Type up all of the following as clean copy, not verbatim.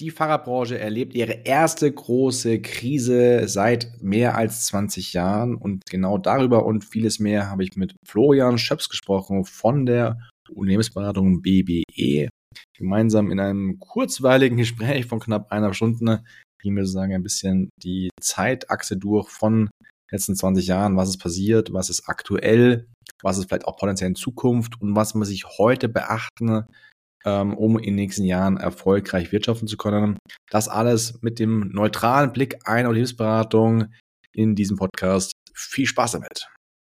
die Fahrradbranche erlebt ihre erste große Krise seit mehr als 20 Jahren. Und genau darüber und vieles mehr habe ich mit Florian Schöps gesprochen von der Unternehmensberatung BBE. Gemeinsam in einem kurzweiligen Gespräch von knapp 1,5 Stunden gehen wir sozusagen ein bisschen die Zeitachse durch von letzten 20 Jahren. Was ist passiert? Was ist aktuell? Was ist vielleicht auch potenziell in Zukunft? Und was muss ich heute beachten, um in den nächsten Jahren erfolgreich wirtschaften zu können. Das alles mit dem neutralen Blick einer Unternehmensberatung in diesem Podcast. Viel Spaß damit.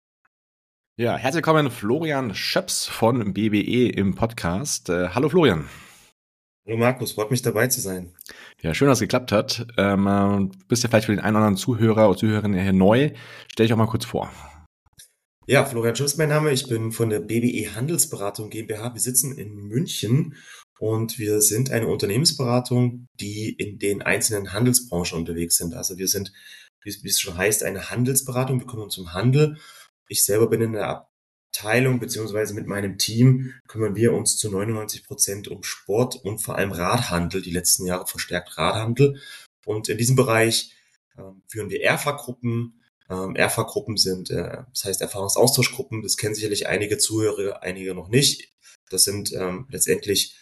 Ja, herzlich willkommen Florian Schöps von BBE im Podcast. Hallo Florian. Hallo Markus, freut mich dabei zu sein. Ja, schön, dass es geklappt hat. Du bist ja vielleicht für den einen oder anderen Zuhörer oder Zuhörerin hier neu. Stell dich auch mal kurz vor. Ja, Florian Schütz, mein Name. Ich bin von der BBE Handelsberatung GmbH. Wir sitzen in München und wir sind eine Unternehmensberatung, die in den einzelnen Handelsbranchen unterwegs sind. Also wir sind, wie es schon heißt, eine Handelsberatung. Wir kümmern uns um Handel. Ich selber bin in der Abteilung, beziehungsweise mit meinem Team kümmern wir uns zu 99% um Sport und vor allem Radhandel, die letzten Jahre verstärkt Radhandel. Und in diesem Bereich führen wir ERFA-Gruppen. ERFA-Gruppen sind, das heißt Erfahrungsaustauschgruppen, das kennen sicherlich einige Zuhörer, einige noch nicht. Das sind letztendlich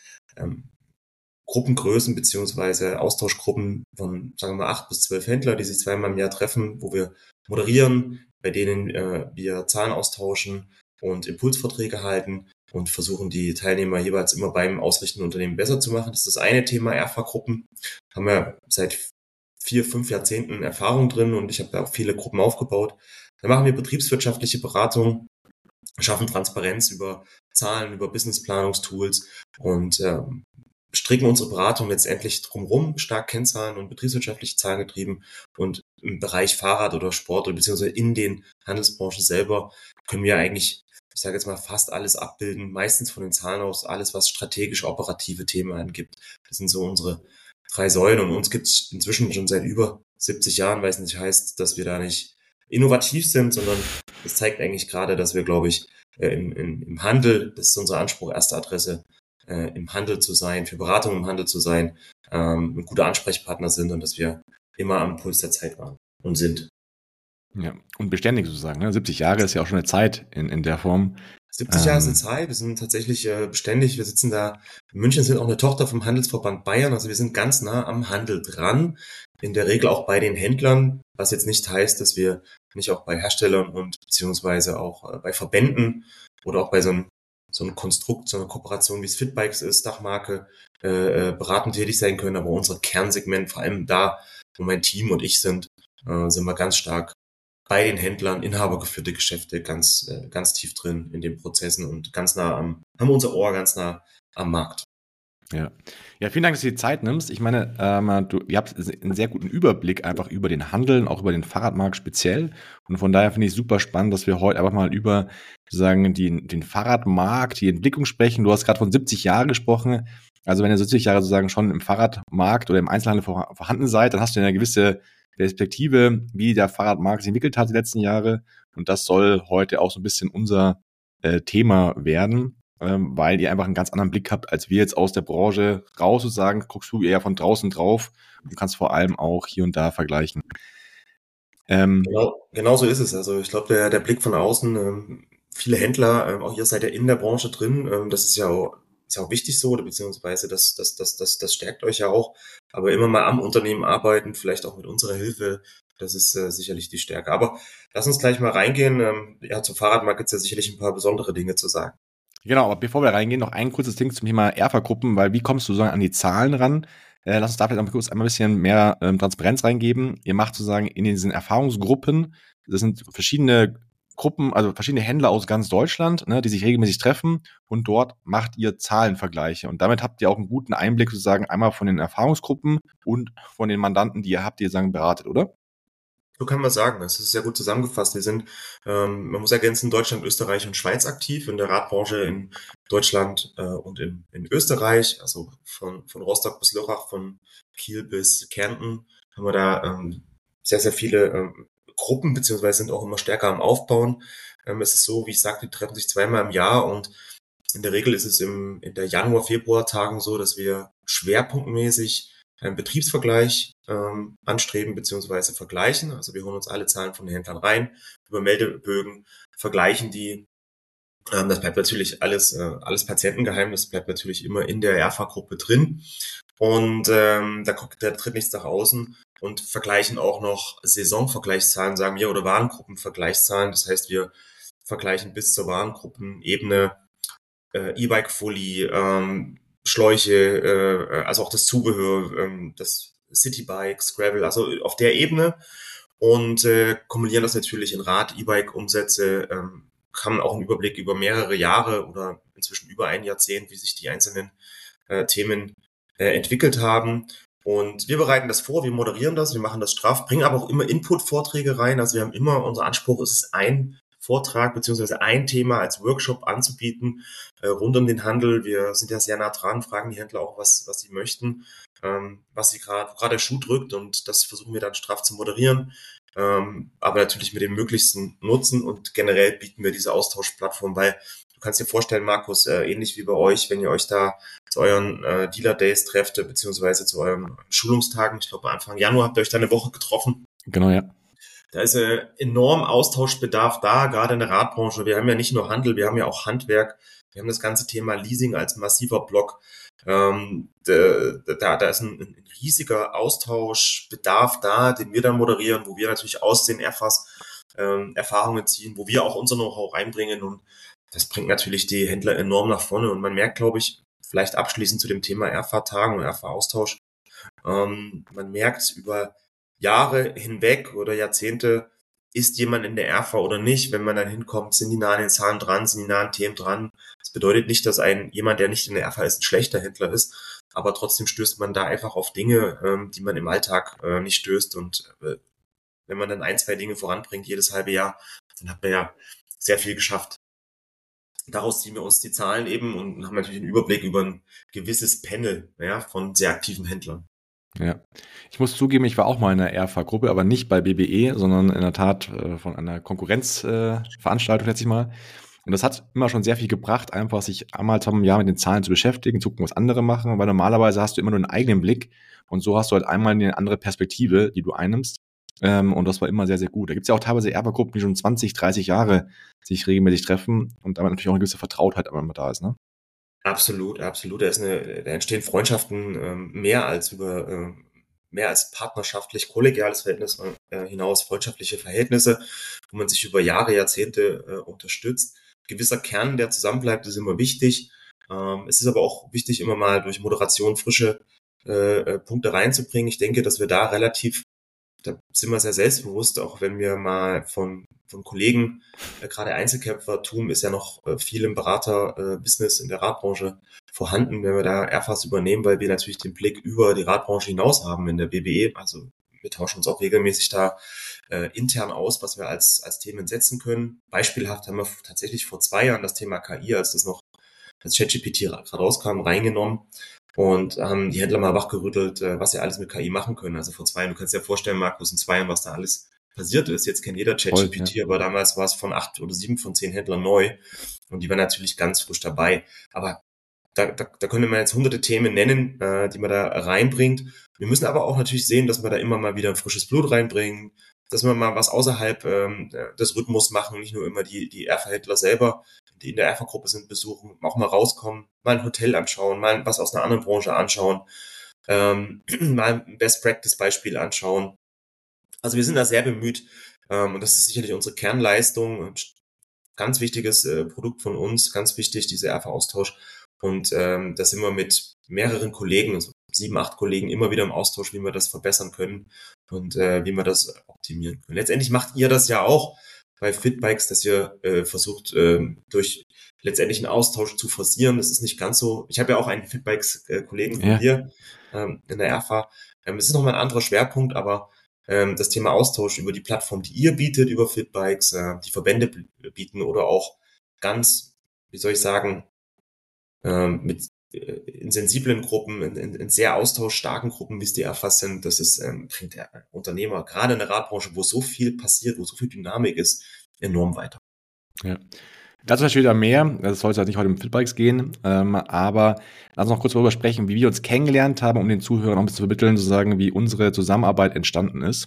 Gruppengrößen beziehungsweise Austauschgruppen von, sagen wir mal, 8 bis 12 Händler, die sich zweimal im Jahr treffen, wo wir moderieren, bei denen wir Zahlen austauschen und Impulsvorträge halten und versuchen, die Teilnehmer jeweils immer beim ausrichtenden Unternehmen besser zu machen. Das ist das eine Thema, ERFA-Gruppen. Haben wir seit 4, 5 Jahrzehnten Erfahrung drin und ich habe da auch viele Gruppen aufgebaut. Dann machen wir betriebswirtschaftliche Beratung, schaffen Transparenz über Zahlen, über Businessplanungstools und stricken unsere Beratung letztendlich drumherum, stark Kennzahlen und betriebswirtschaftliche Zahlen getrieben. Und im Bereich Fahrrad oder Sport oder beziehungsweise in den Handelsbranchen selber können wir eigentlich, ich sage jetzt mal, fast alles abbilden, meistens von den Zahlen aus, alles, was strategisch operative Themen angibt. Das sind so unsere 3 Säulen und uns gibt es inzwischen schon seit über 70 Jahren, weil es nicht heißt, dass wir da nicht innovativ sind, sondern es zeigt eigentlich gerade, dass wir, glaube ich, im Handel, das ist unser Anspruch, erste Adresse, im Handel zu sein, für Beratung im Handel zu sein, ein guter Ansprechpartner sind und dass wir immer am Puls der Zeit waren und sind. Ja, und beständig sozusagen. Ne? 70 Jahre ist ja auch schon eine Zeit in der Form. 70 Jahre ist eine Zeit, wir sind tatsächlich beständig, wir sitzen da, in München sind auch eine Tochter vom Handelsverband Bayern, also wir sind ganz nah am Handel dran, in der Regel auch bei den Händlern, was jetzt nicht heißt, dass wir nicht auch bei Herstellern und beziehungsweise auch bei Verbänden oder auch bei so einem Konstrukt, so einer Kooperation wie es Fitbikes ist, Dachmarke, beratend tätig sein können, aber unser Kernsegment, vor allem da, wo mein Team und ich sind wir ganz stark bei den Händlern, inhabergeführte Geschäfte, ganz tief drin in den Prozessen und ganz nah haben unser Ohr ganz nah am Markt. Ja. Ja, vielen Dank, dass du dir die Zeit nimmst. Ich meine, ihr habt einen sehr guten Überblick einfach über den Handel, auch über den Fahrradmarkt speziell. Und von daher finde ich super spannend, dass wir heute einfach mal über sozusagen den Fahrradmarkt, die Entwicklung sprechen. Du hast gerade von 70 Jahren gesprochen. Also wenn ihr 70 Jahre sozusagen schon im Fahrradmarkt oder im Einzelhandel vorhanden seid, dann hast du eine gewisse Perspektive, wie der Fahrradmarkt sich entwickelt hat die letzten Jahre. Und das soll heute auch so ein bisschen unser Thema werden, weil ihr einfach einen ganz anderen Blick habt, als wir jetzt aus der Branche raus sozusagen, guckst du eher von draußen drauf und kannst vor allem auch hier und da vergleichen. Genau so ist es. Also ich glaube, der Blick von außen, viele Händler, auch ihr seid ja in der Branche drin, das ist ja auch wichtig so, oder beziehungsweise das stärkt euch ja auch. Aber immer mal am Unternehmen arbeiten, vielleicht auch mit unserer Hilfe, das ist sicherlich die Stärke. Aber lass uns gleich mal reingehen. Ja, zum Fahrradmarkt gibt es ja sicherlich ein paar besondere Dinge zu sagen. Genau, aber bevor wir reingehen, noch ein kurzes Ding zum Thema ERFA-Gruppen, weil wie kommst du sozusagen an die Zahlen ran? Lass uns da vielleicht einmal kurz ein bisschen mehr Transparenz reingeben. Ihr macht sozusagen in diesen Erfahrungsgruppen, das sind verschiedene Gruppen, also verschiedene Händler aus ganz Deutschland, ne, die sich regelmäßig treffen und dort macht ihr Zahlenvergleiche. Und damit habt ihr auch einen guten Einblick sozusagen einmal von den Erfahrungsgruppen und von den Mandanten, die ihr habt, die ihr sagen beratet, oder? So kann man sagen, das ist sehr gut zusammengefasst. Wir sind, man muss ergänzen, Deutschland, Österreich und Schweiz aktiv in der Radbranche in Deutschland und in Österreich, also von Rostock bis Lörrach, von Kiel bis Kärnten haben wir da sehr, sehr viele Gruppen, beziehungsweise sind auch immer stärker am Aufbauen. Es ist so, wie ich sagte, die treffen sich zweimal im Jahr und in der Regel ist es in der Januar-Februar-Tagung so, dass wir schwerpunktmäßig einen Betriebsvergleich anstreben bzw. vergleichen. Also wir holen uns alle Zahlen von den Händlern rein, über Meldebögen, vergleichen die. Das bleibt natürlich alles Patientengeheim, das bleibt natürlich immer in der ERFA-Gruppe drin. Und da tritt nichts nach außen und vergleichen auch noch Saisonvergleichszahlen, sagen wir, oder Warengruppenvergleichszahlen. Das heißt, wir vergleichen bis zur Warengruppenebene E-Bike-Fully, Schläuche, also auch das Zubehör, das Citybike, Gravel, also auf der Ebene und kumulieren das natürlich in Rad, E-Bike-Umsätze, haben auch einen Überblick über mehrere Jahre oder inzwischen über ein Jahrzehnt, wie sich die einzelnen Themen entwickelt haben. Und wir bereiten das vor, wir moderieren das, wir machen das straff, bringen aber auch immer Input-Vorträge rein. Also wir haben immer, unser Anspruch ist es, ein Vortrag beziehungsweise ein Thema als Workshop anzubieten rund um den Handel. Wir sind ja sehr nah dran, fragen die Händler auch, was sie möchten, was sie gerade der Schuh drückt, und das versuchen wir dann straff zu moderieren. Aber natürlich mit dem möglichsten Nutzen, und generell bieten wir diese Austauschplattform, weil du kannst dir vorstellen, Markus, ähnlich wie bei euch, wenn ihr euch da zu euren Dealer Days trefft, beziehungsweise zu euren Schulungstagen, ich glaube Anfang Januar habt ihr euch da eine Woche getroffen. Genau, ja. Da ist enorm Austauschbedarf da, gerade in der Radbranche. Wir haben ja nicht nur Handel, wir haben ja auch Handwerk. Wir haben das ganze Thema Leasing als massiver Block. Da ist ein riesiger Austauschbedarf da, den wir dann moderieren, wo wir natürlich aus den Erfas Erfahrungen ziehen, wo wir auch unser Know-how reinbringen, und das bringt natürlich die Händler enorm nach vorne. Und man merkt, glaube ich, vielleicht abschließend zu dem Thema Erfa-Tagen und Erfa-Austausch, man merkt über Jahre hinweg oder Jahrzehnte, ist jemand in der Erfa oder nicht. Wenn man dann hinkommt, sind die nah an den Zahlen dran, sind die nah an Themen dran. Das bedeutet nicht, dass jemand, der nicht in der Erfa ist, ein schlechter Händler ist, aber trotzdem stößt man da einfach auf Dinge, die man im Alltag nicht stößt. Und wenn man dann ein, zwei Dinge voranbringt jedes halbe Jahr, dann hat man ja sehr viel geschafft. Daraus ziehen wir uns die Zahlen eben und haben natürlich einen Überblick über ein gewisses Panel, ja, von sehr aktiven Händlern. Ja. Ich muss zugeben, ich war auch mal in einer ERFA-Gruppe, aber nicht bei BBE, sondern in der Tat von einer Konkurrenzveranstaltung, schätze ich mal. Und das hat immer schon sehr viel gebracht, einfach sich einmal im Jahr mit den Zahlen zu beschäftigen, zu gucken, was andere machen, weil normalerweise hast du immer nur einen eigenen Blick und so hast du halt einmal eine andere Perspektive, die du einnimmst. Und das war immer sehr, sehr gut. Da gibt es ja auch teilweise ERFA-Gruppen, die schon 20, 30 Jahre sich regelmäßig treffen und damit natürlich auch eine gewisse Vertrautheit immer da ist, ne? Absolut, absolut. Da entstehen Freundschaften mehr als partnerschaftlich kollegiales Verhältnis hinaus, freundschaftliche Verhältnisse, wo man sich über Jahre, Jahrzehnte unterstützt. Gewisser Kern, der zusammenbleibt, ist immer wichtig. Es ist aber auch wichtig, immer mal durch Moderation frische Punkte reinzubringen. Ich denke, dass wir da sind wir sehr selbstbewusst, auch wenn wir mal von Kollegen, gerade Einzelkämpfertum ist ja noch viel im Berater-Business in der Radbranche vorhanden, wenn wir da Erfas übernehmen, weil wir natürlich den Blick über die Radbranche hinaus haben in der BBE. Also wir tauschen uns auch regelmäßig da intern aus, was wir als Themen setzen können. Beispielhaft haben wir tatsächlich vor 2 Jahren das Thema KI, als ChatGPT gerade rauskam, reingenommen und haben die Händler mal wachgerüttelt, was sie alles mit KI machen können. Also vor 2 Jahren, du kannst dir ja vorstellen, Markus, in 2 Jahren, was da alles passiert ist. Jetzt kennt jeder ChatGPT, ja. Aber damals war es von 8 oder 7 von 10 Händlern neu und die waren natürlich ganz frisch dabei. Aber da könnte man jetzt hunderte Themen nennen, die man da reinbringt. Wir müssen aber auch natürlich sehen, dass wir da immer mal wieder ein frisches Blut reinbringen, dass wir mal was außerhalb des Rhythmus machen, nicht nur immer die Erfa-Händler selber, die in der Erfa-Gruppe sind, besuchen, auch mal rauskommen, mal ein Hotel anschauen, mal was aus einer anderen Branche anschauen, mal ein Best-Practice-Beispiel anschauen. Also wir sind da sehr bemüht und das ist sicherlich unsere Kernleistung und ganz wichtiges Produkt von uns, ganz wichtig, dieser Erfa-Austausch. Und da sind wir mit mehreren Kollegen, also 7, 8 Kollegen, immer wieder im Austausch, wie wir das verbessern können und wie wir das optimieren können. Letztendlich macht ihr das ja auch bei Fitbikes, dass ihr versucht, durch letztendlich einen Austausch zu forcieren. Das ist nicht ganz so. Ich habe ja auch einen Fitbikes-Kollegen von dir in der Erfa. Es ist nochmal ein anderer Schwerpunkt, aber das Thema Austausch über die Plattform, die ihr bietet, über Fitbikes, die Verbände bieten oder auch ganz, wie soll ich sagen, in sensiblen Gruppen, in sehr austauschstarken Gruppen, wie es die Erfas sind, bringt der Unternehmer, gerade in der Radbranche, wo so viel passiert, wo so viel Dynamik ist, enorm weiter. Ja. Dazu natürlich wieder mehr. Das soll jetzt nicht heute um Fitbikes gehen, aber lass uns noch kurz darüber sprechen, wie wir uns kennengelernt haben, um den Zuhörern noch ein bisschen zu vermitteln, zu sagen, wie unsere Zusammenarbeit entstanden ist.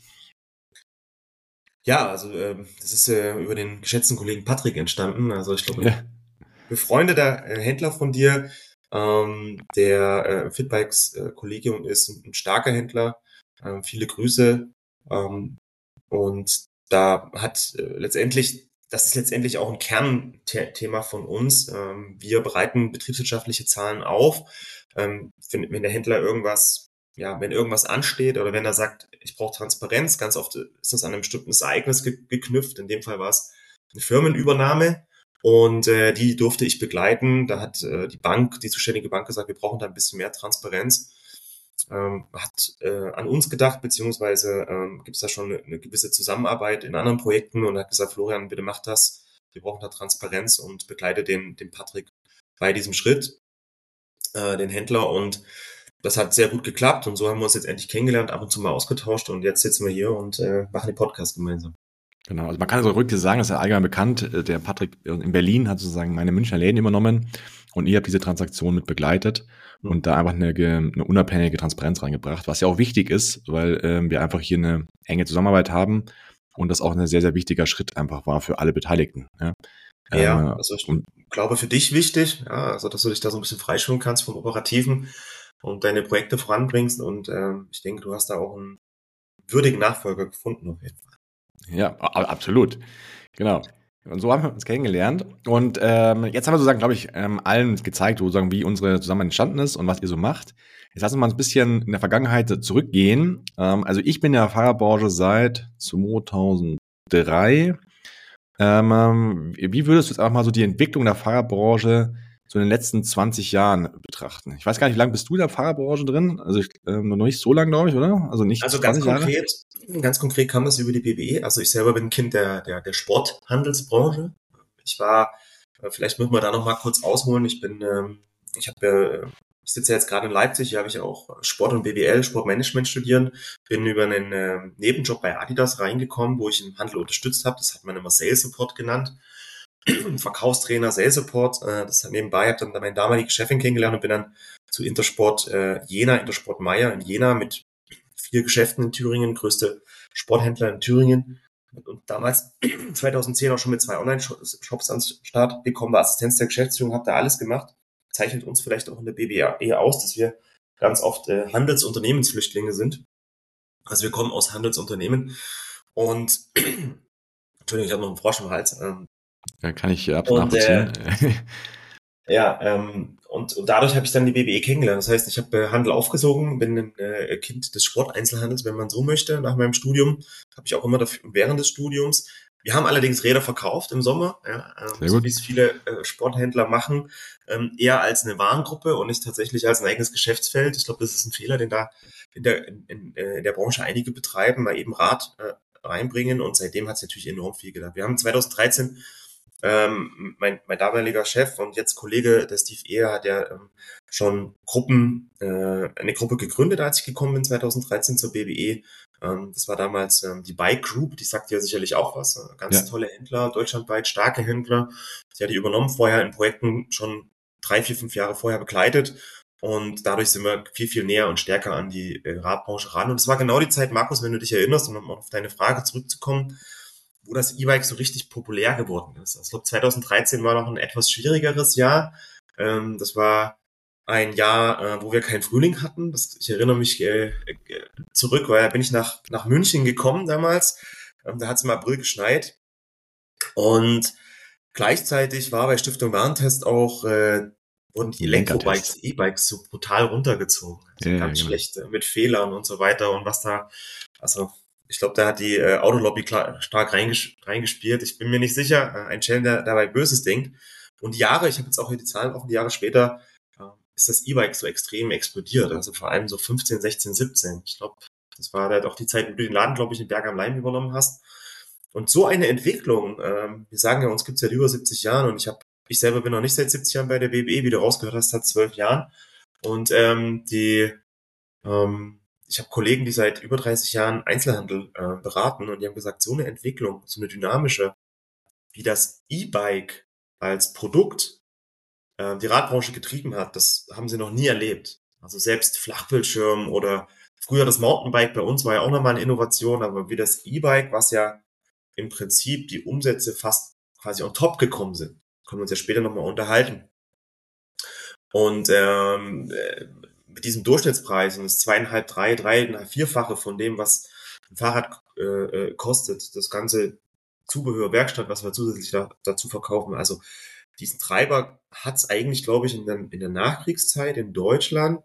Ja, also das ist über den geschätzten Kollegen Patrick entstanden. Also ich glaube, ein Ja, befreundeter Händler von dir, der im Fitbikes-Kollegium ist, ein starker Händler. Viele Grüße. Und da hat letztendlich, das ist letztendlich auch ein Kernthema von uns. Wir bereiten betriebswirtschaftliche Zahlen auf. Wenn der Händler irgendwas, ja, wenn irgendwas ansteht oder wenn er sagt, ich brauche Transparenz, ganz oft ist das an einem bestimmten Ereignis geknüpft. In dem Fall war es eine Firmenübernahme. Und die durfte ich begleiten. Da hat die Bank, die zuständige Bank gesagt, wir brauchen da ein bisschen mehr Transparenz. Hat an uns gedacht, beziehungsweise gibt es da schon eine gewisse Zusammenarbeit in anderen Projekten und hat gesagt, Florian, bitte mach das. Wir brauchen da Transparenz und begleite den Patrick bei diesem Schritt, den Händler. Und das hat sehr gut geklappt und so haben wir uns jetzt endlich kennengelernt, ab und zu mal ausgetauscht und jetzt sitzen wir hier und machen den Podcast gemeinsam. genau. Also man kann so rückwärts sagen, das ist ja allgemein bekannt. Der Patrick in Berlin hat sozusagen meine Münchner Läden übernommen und ihr habt diese Transaktion mit begleitet und da einfach eine unabhängige Transparenz reingebracht, was ja auch wichtig ist, weil wir einfach hier eine enge Zusammenarbeit haben und das auch ein sehr, sehr wichtiger Schritt einfach war für alle Beteiligten. Ja, Ja, also ich und glaube für dich wichtig, ja, also dass du dich da so ein bisschen freischwimmen kannst vom Operativen und deine Projekte voranbringst und ich denke, du hast da auch einen würdigen Nachfolger gefunden auf jeden Fall. ja, absolut. Genau. Und so haben wir uns kennengelernt. Und jetzt haben wir sozusagen, glaube ich, allen gezeigt, sozusagen, wie unsere Zusammenarbeit entstanden ist und was ihr so macht. Jetzt lassen wir mal ein bisschen in der Vergangenheit zurückgehen. Also ich bin in der Fahrerbranche seit 2003. Wie würdest du jetzt einfach mal so die Entwicklung der Fahrerbranche so in den letzten 20 Jahren betrachten? Ich weiß gar nicht, wie lange bist du in der Fahrerbranche drin? Also noch nicht so lange, glaube ich, oder? Also nicht Also 20 Jahre? ganz konkret kam das über die BWE. Also ich selber bin ein Kind der Sporthandelsbranche. Ich war, vielleicht müssen wir da noch mal kurz ausholen. Ich habe, ich sitze ja jetzt gerade in Leipzig, hier habe ich auch Sport und BWL, Sportmanagement studieren, bin über einen Nebenjob bei Adidas reingekommen, wo ich im Handel unterstützt habe. Das hat man immer Sales Support genannt. Verkaufstrainer, Sales Support. Das hat nebenbei, habe dann meine damalige Chefin kennengelernt und bin dann zu Intersport Jena, Intersport Meier in Jena mit 4 Geschäften in Thüringen, größte Sporthändler in Thüringen. Und damals, 2010, auch schon mit 2 Online-Shops an den Start bekommen, war Assistenz der Geschäftsführung, habe da alles gemacht. Zeichnet uns vielleicht auch in der BWE aus, dass wir ganz oft Handelsunternehmensflüchtlinge sind. Also wir kommen aus Handelsunternehmen und Entschuldigung, ich habe noch einen Frosch im Hals. Ja, kann ich absolut Und nachvollziehen. ja, und dadurch habe ich dann die BWE kennengelernt. Das heißt, ich habe Handel aufgesogen, bin ein Kind des Sporteinzelhandels, wenn man so möchte. Nach meinem Studium habe ich auch immer dafür, während des Studiums. Wir haben allerdings Räder verkauft im Sommer, ja, Sehr so wie gut. es viele Sporthändler machen, eher als eine Warengruppe und nicht tatsächlich als ein eigenes Geschäftsfeld. Ich glaube, das ist ein Fehler, den da in der Branche einige betreiben, mal eben Rad reinbringen und seitdem hat es natürlich enorm viel gedacht. Wir haben 2013 mein damaliger Chef und jetzt Kollege, der Steve Eher, hat ja schon eine Gruppe gegründet, als ich gekommen bin, 2013 zur BWE. Das war damals die Bike Group, die sagt ja sicherlich auch was. Ganz Ja, tolle Händler, deutschlandweit starke Händler. Die hat die übernommen vorher in Projekten schon 3, 4, 5 Jahre vorher begleitet. Und dadurch sind wir viel, viel näher und stärker an die Radbranche ran. Und es war genau die Zeit, Markus, wenn du dich erinnerst, um auf deine Frage zurückzukommen, wo das E-Bike so richtig populär geworden ist. Also ich glaube, 2013 war noch ein etwas schwierigeres Jahr. Das war ein Jahr, wo wir keinen Frühling hatten. Ich erinnere mich zurück, weil da bin ich nach München gekommen damals. Da hat es im April geschneit. Und gleichzeitig war bei Stiftung Warentest auch, wurden die ein Lenkertest. Elektrobikes, E-Bikes so brutal runtergezogen. Ja, Also ja, ganz genau. schlecht mit Fehlern und so weiter und was da, also ich glaube, da hat die Autolobby stark reingespielt. Ich bin mir nicht sicher. Ein Schelm, der dabei Böses denkt. Und die Jahre, ich habe jetzt auch hier die Zahlen offen, die Jahre später ist das E-Bike so extrem explodiert. Also vor allem so 15, 16, 17. Ich glaube, das war halt auch die Zeit, wo du den Laden, glaube ich, in Berg am Laim übernommen hast. Und so eine Entwicklung, wir sagen ja, uns gibt's seit über 70 Jahren und ich selber bin noch nicht seit 70 Jahren bei der BBE, wie du rausgehört hast, seit 12 Jahren. Und ich habe Kollegen, die seit über 30 Jahren Einzelhandel beraten und die haben gesagt, so eine Entwicklung, so eine dynamische, wie das E-Bike als Produkt die Radbranche getrieben hat, das haben sie noch nie erlebt. Also selbst Flachbildschirm oder früher das Mountainbike bei uns war ja auch nochmal eine Innovation, aber wie das E-Bike, was ja im Prinzip die Umsätze fast quasi on top gekommen sind, können wir uns ja später nochmal unterhalten. Und mit diesem Durchschnittspreis, und das 2,5, 3,5, vierfache von dem, was ein Fahrrad kostet, das ganze Zubehör, Werkstatt, was wir zusätzlich dazu verkaufen. Also diesen Treiber hat es eigentlich, glaube ich, in der Nachkriegszeit in Deutschland,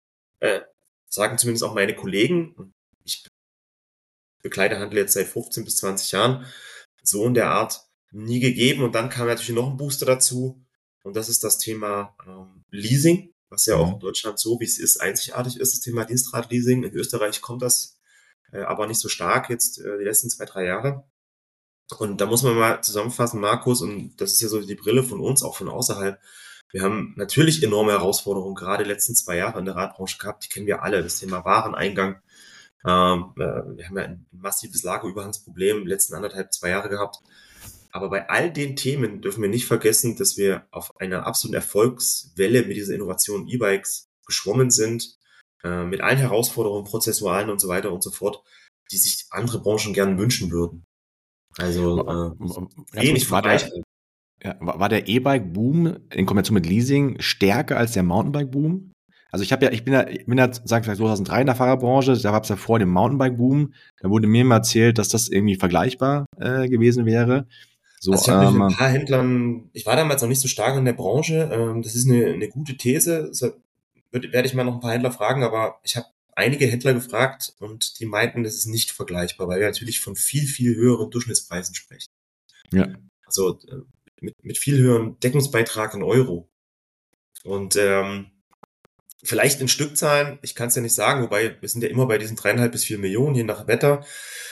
sagen zumindest auch meine Kollegen, ich begleite Handel jetzt seit 15 bis 20 Jahren, so in der Art nie gegeben. Und dann kam natürlich noch ein Booster dazu. Und das ist das Thema Leasing, was ja auch in Deutschland so, wie es ist, einzigartig ist, das Thema Dienstradleasing. In Österreich kommt das aber nicht so stark jetzt die letzten 2, 3 Jahre. Und da muss man mal zusammenfassen, Markus, und das ist ja so die Brille von uns, auch von außerhalb. Wir haben natürlich enorme Herausforderungen, gerade die letzten 2 Jahre in der Radbranche gehabt, die kennen wir alle, das Thema Wareneingang. Wir haben ja ein massives Lagerüberhangsproblem die letzten 1,5, 2 Jahre gehabt. Aber bei all den Themen dürfen wir nicht vergessen, dass wir auf einer absoluten Erfolgswelle mit dieser Innovation E-Bikes geschwommen sind, mit allen Herausforderungen, prozessualen und so weiter und so fort, die sich andere Branchen gern wünschen würden. Also wenig vergleichbar. War der E-Bike-Boom in Kombination mit Leasing stärker als der Mountainbike-Boom? Also ich bin ja, sag ich 2003 in der Fahrerbranche, da gab es ja vor dem Mountainbike-Boom, da wurde mir immer erzählt, dass das irgendwie vergleichbar gewesen wäre. So, also ich habe mich mit ein paar Händlern, ich war damals noch nicht so stark in der Branche, das ist eine gute These, werde ich mal noch ein paar Händler fragen, aber ich habe einige Händler gefragt und die meinten, das ist nicht vergleichbar, weil wir natürlich von viel, viel höheren Durchschnittspreisen sprechen. Ja. Also mit viel höheren Deckungsbeitrag in Euro. Und vielleicht in Stückzahlen, ich kann es ja nicht sagen, wobei wir sind ja immer bei diesen 3,5 bis 4 Millionen, je nach Wetter.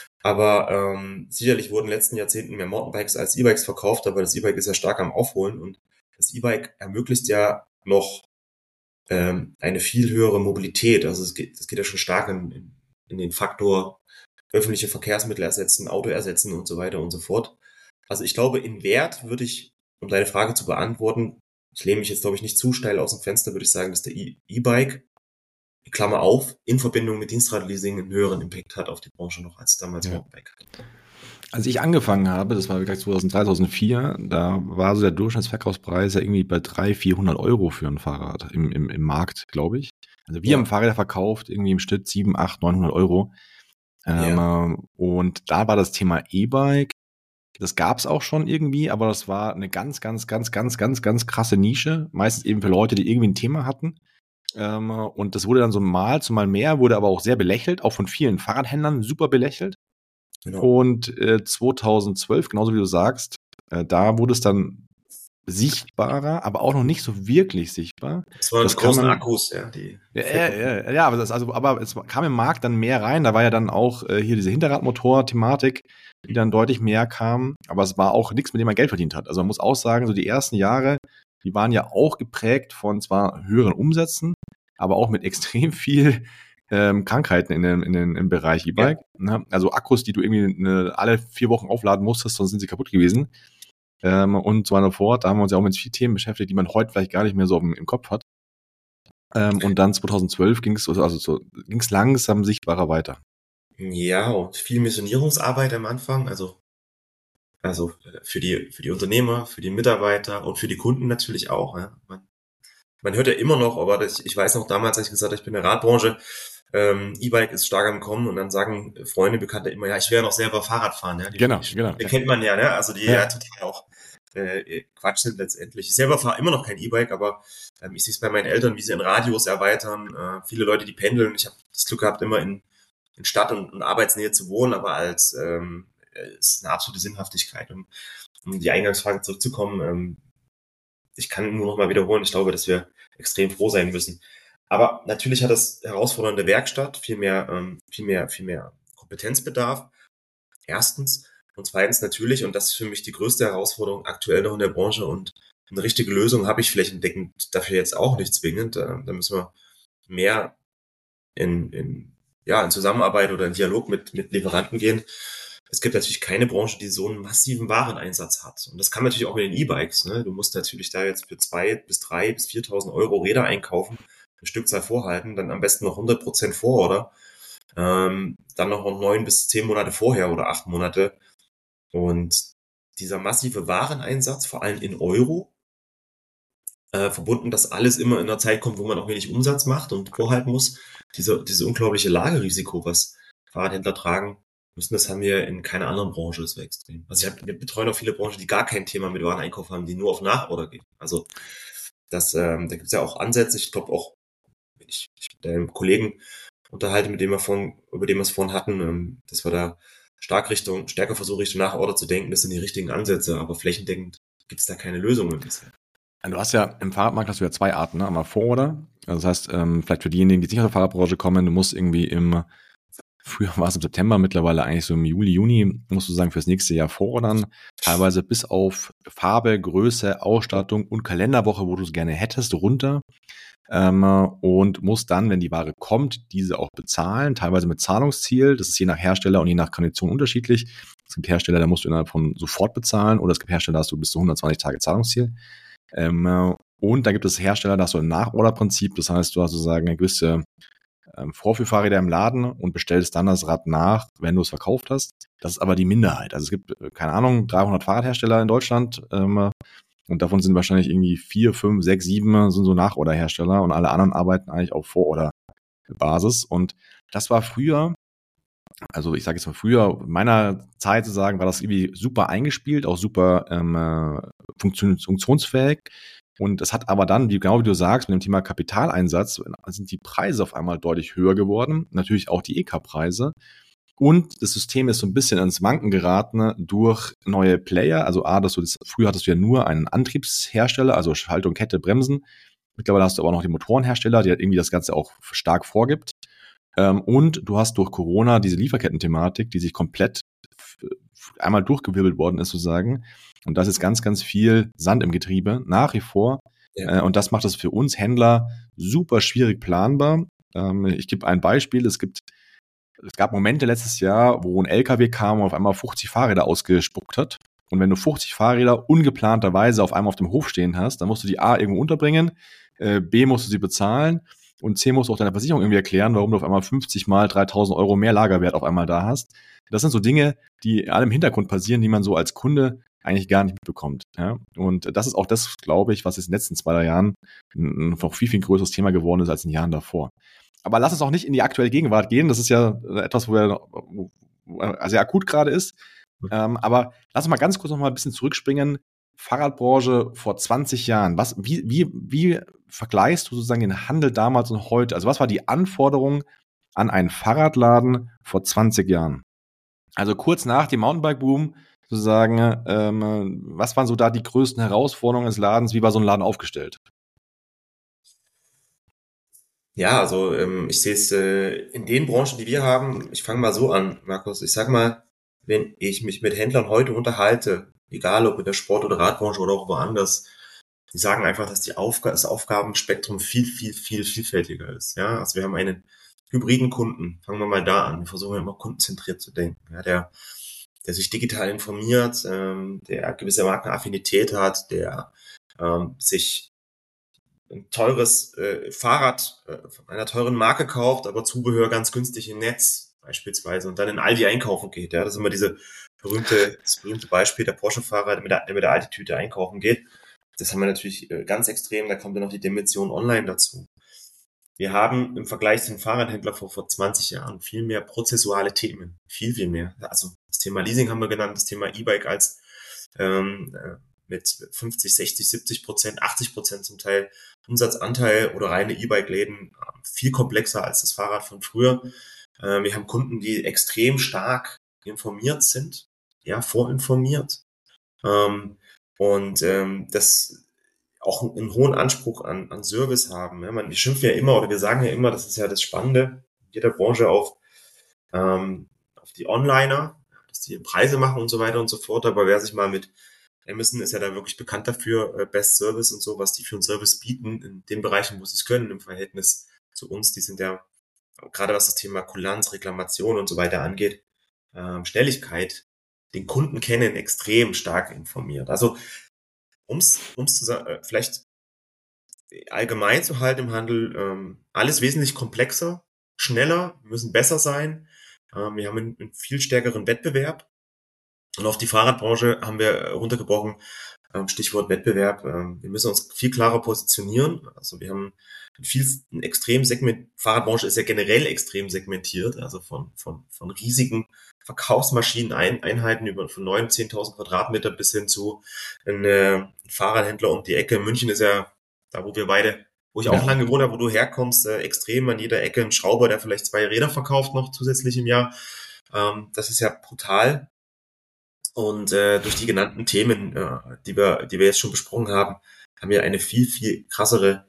Aber sicherlich wurden in den letzten Jahrzehnten mehr Mountainbikes als E-Bikes verkauft, aber das E-Bike ist ja stark am Aufholen und das E-Bike ermöglicht ja noch eine viel höhere Mobilität. Also es geht ja schon stark in den Faktor öffentliche Verkehrsmittel ersetzen, Auto ersetzen und so weiter und so fort. Also ich glaube, in Wert würde ich, um deine Frage zu beantworten, ich lehne mich jetzt, glaube ich, nicht zu steil aus dem Fenster, würde ich sagen, dass der E-Bike, Klammer auf, in Verbindung mit Dienstradleasing einen höheren Impact hat auf die Branche noch als damals Mountainbike hat. Als ich angefangen habe, das war wirklich 2003, 2004, da war so der Durchschnittsverkaufspreis ja irgendwie bei 300, 400 Euro für ein Fahrrad im Markt, glaube ich. Also wir haben Fahrräder verkauft, irgendwie im Schnitt 700, 800, 900 Euro. Und da war das Thema E-Bike, das gab es auch schon irgendwie, aber das war eine ganz krasse Nische, meistens eben für Leute, die irgendwie ein Thema hatten. Und das wurde dann so mal zu mal mehr, wurde aber auch sehr belächelt, auch von vielen Fahrradhändlern super belächelt. Genau. Und 2012, genauso wie du sagst, da wurde es dann sichtbarer, aber auch noch nicht so wirklich sichtbar. Das waren großen Akkus, ja. Aber es kam im Markt dann mehr rein. Da war ja dann auch hier diese Hinterradmotor-Thematik, die dann deutlich mehr kam. Aber es war auch nichts, mit dem man Geld verdient hat. Also man muss auch sagen, so die ersten Jahre, die waren ja auch geprägt von zwar höheren Umsätzen, aber auch mit extrem viel Krankheiten im Bereich E-Bike. Ja. Also Akkus, die du irgendwie alle 4 Wochen aufladen musstest, sonst sind sie kaputt gewesen. Und so weiter und fort. Da haben wir uns ja auch mit vielen Themen beschäftigt, die man heute vielleicht gar nicht mehr so im Kopf hat. Und dann 2012 ging es langsam sichtbarer weiter. Ja, und viel Missionierungsarbeit am Anfang, also für die Unternehmer, für die Mitarbeiter und für die Kunden natürlich auch. Ja. Man hört ja immer noch, aber ich weiß noch damals, als ich gesagt habe, ich bin in der Radbranche, E-Bike ist stark am Kommen und dann sagen Freunde, Bekannte immer, ja, ich werde noch selber Fahrrad fahren. Ja, genau. Die kennt man ja, ne? Also die ja total auch Quatsch sind letztendlich. Ich selber fahre immer noch kein E-Bike, aber ich sehe es bei meinen Eltern, wie sie in Radius erweitern. Viele Leute, die pendeln. Ich habe das Glück gehabt, immer in Stadt- und Arbeitsnähe zu wohnen, aber als ist eine absolute Sinnhaftigkeit. Um die Eingangsfrage zurückzukommen, ich kann nur noch mal wiederholen, ich glaube, dass wir extrem froh sein müssen. Aber natürlich hat das herausfordernde Werkstatt viel mehr Kompetenzbedarf. Erstens. Und zweitens natürlich, und das ist für mich die größte Herausforderung aktuell noch in der Branche und eine richtige Lösung habe ich flächendeckend dafür jetzt auch nicht zwingend. Da müssen wir mehr in Zusammenarbeit oder in Dialog mit Lieferanten gehen. Es gibt natürlich keine Branche, die so einen massiven Wareneinsatz hat. Und das kann man natürlich auch mit den E-Bikes. Ne? Du musst natürlich da jetzt für 2.000 bis 3.000 bis 4.000 Euro Räder einkaufen, eine Stückzahl vorhalten, dann am besten noch 100% Vororder, dann noch 9 bis 10 Monate vorher oder 8 Monate. Und dieser massive Wareneinsatz, vor allem in Euro, verbunden, dass alles immer in einer Zeit kommt, wo man auch wenig Umsatz macht und vorhalten muss. Diese unglaubliche Lagerrisiko, was Fahrradhändler tragen müssen, das haben wir in keiner anderen Branche so extrem. Also wir betreuen auch viele Branchen, die gar kein Thema mit Wareneinkauf haben, die nur auf Nachorder gehen. Also da gibt es ja auch Ansätze. Ich glaube auch, wenn ich mit einem Kollegen unterhalte, über den wir es vorhin hatten, dass wir da stärker versuchen, Richtung Nachorder zu denken. Das sind die richtigen Ansätze, aber flächendeckend gibt es da keine Lösungen bisher. Du hast ja im Fahrradmarkt hast du ja zwei Arten, ne? Einmal Vororder. Also das heißt, vielleicht für diejenigen, die nicht aus der Fahrradbranche kommen, du musst irgendwie früher war es im September, mittlerweile eigentlich so im Juli, Juni, musst du sagen, fürs nächste Jahr vorordern. Teilweise bis auf Farbe, Größe, Ausstattung und Kalenderwoche, wo du es gerne hättest, runter. Und musst dann, wenn die Ware kommt, diese auch bezahlen, teilweise mit Zahlungsziel. Das ist je nach Hersteller und je nach Kondition unterschiedlich. Es gibt Hersteller, da musst du innerhalb von sofort bezahlen, oder es gibt Hersteller, da hast du bis zu 120 Tage Zahlungsziel. Und da gibt es Hersteller, da hast du ein Nachorderprinzip. Das heißt, du hast sozusagen eine gewisse Vorführfahrräder im Laden und bestellst dann das Rad nach, wenn du es verkauft hast. Das ist aber die Minderheit. Also es gibt, keine Ahnung, 300 Fahrradhersteller in Deutschland, und davon sind wahrscheinlich irgendwie 4, 5, 6, 7 sind so Nachorderhersteller und alle anderen arbeiten eigentlich auf Vororderbasis. Und das war früher, also ich sage jetzt mal früher, in meiner Zeit zu sagen, war das irgendwie super eingespielt, auch super funktionsfähig. Und es hat aber dann, genau wie du sagst, mit dem Thema Kapitaleinsatz sind die Preise auf einmal deutlich höher geworden. Natürlich auch die EK-Preise. Und das System ist so ein bisschen ins Wanken geraten durch neue Player. Also früher hattest du ja nur einen Antriebshersteller, also Schaltung, Kette, Bremsen. Mittlerweile hast du aber auch noch den Motorenhersteller, der irgendwie das Ganze auch stark vorgibt. Und du hast durch Corona diese Lieferketten-Thematik, die sich komplett einmal durchgewirbelt worden ist, sozusagen. Und das ist ganz, ganz viel Sand im Getriebe, nach wie vor. Ja. Und das macht es für uns Händler super schwierig planbar. Ich gebe ein Beispiel. Es gab Momente letztes Jahr, wo ein LKW kam und auf einmal 50 Fahrräder ausgespuckt hat. Und wenn du 50 Fahrräder ungeplanterweise auf einmal auf dem Hof stehen hast, dann musst du die A irgendwo unterbringen, B musst du sie bezahlen und C musst du auch deiner Versicherung irgendwie erklären, warum du auf einmal 50 mal 3.000 Euro mehr Lagerwert auf einmal da hast. Das sind so Dinge, die alle im Hintergrund passieren, die man so als Kunde eigentlich gar nicht mitbekommt. Ja? Und das ist auch das, glaube ich, was jetzt in den letzten 2-3 Jahren noch viel, viel größeres Thema geworden ist als in den Jahren davor. Aber lass uns auch nicht in die aktuelle Gegenwart gehen. Das ist ja etwas, wo sehr akut gerade ist. Aber lass uns mal ganz kurz noch mal ein bisschen zurückspringen. Fahrradbranche vor 20 Jahren. Wie vergleichst du sozusagen den Handel damals und heute? Also was war die Anforderung an einen Fahrradladen vor 20 Jahren? Also kurz nach dem Mountainbike-Boom sozusagen, was waren so da die größten Herausforderungen des Ladens? Wie war so ein Laden aufgestellt? Ja, also ich sehe es in den Branchen, die wir haben. Ich fange mal so an, Markus. Ich sag mal, wenn ich mich mit Händlern heute unterhalte, egal ob in der Sport- oder Radbranche oder auch woanders, die sagen einfach, dass das Aufgabenspektrum viel vielfältiger ist. Ja, also wir haben einen hybriden Kunden. Fangen wir mal da an. Wir versuchen immer kundenzentriert zu denken. Ja, der sich digital informiert, der gewisse Markenaffinität hat, der sich ein teures Fahrrad von einer teuren Marke kauft, aber Zubehör ganz günstig im Netz beispielsweise und dann in Aldi einkaufen geht. Ja, das ist immer das berühmte Beispiel der Porsche-Fahrer, der mit der Aldi-Tüte einkaufen geht. Das haben wir natürlich ganz extrem. Da kommt dann noch die Dimension online dazu. Wir haben im Vergleich zu den Fahrradhändlern vor 20 Jahren viel mehr prozessuale Themen. Viel mehr. Also das Thema Leasing haben wir genannt, das Thema E-Bike als mit 50, 60, 70%, 80% zum Teil Umsatzanteil oder reine E-Bike-Läden viel komplexer als das Fahrrad von früher. Wir haben Kunden, die extrem stark informiert sind, ja, vorinformiert. Das auch einen hohen Anspruch an Service haben. Ja, wir schimpfen ja immer oder wir sagen ja immer, das ist ja das Spannende in jeder Branche auf die Onliner, dass die Preise machen und so weiter und so fort. Aber wer sich mal mit Amazon ist ja da wirklich bekannt dafür, Best Service und so, was die für einen Service bieten, in den Bereichen, wo sie es können, im Verhältnis zu uns. Die sind ja, gerade was das Thema Kulanz, Reklamation und so weiter angeht, Schnelligkeit den Kunden kennen, extrem stark informiert. Also vielleicht allgemein zu halten im Handel, alles wesentlich komplexer, schneller, wir müssen besser sein. Wir haben einen viel stärkeren Wettbewerb. Und auf die Fahrradbranche haben wir runtergebrochen, Stichwort Wettbewerb. Wir müssen uns viel klarer positionieren. Also wir haben ein extrem Fahrradbranche ist ja generell extrem segmentiert, also von riesigen Verkaufsmaschinen, Einheiten von 9.000, 10.000 Quadratmeter bis hin zu einem Fahrradhändler um die Ecke. München ist ja da, wo ich auch lange gewohnt habe, wo du herkommst, extrem an jeder Ecke ein Schrauber, der vielleicht 2 Räder verkauft noch zusätzlich im Jahr. Das ist ja brutal. Und durch die genannten Themen, die wir jetzt schon besprochen haben, haben wir eine viel, viel krassere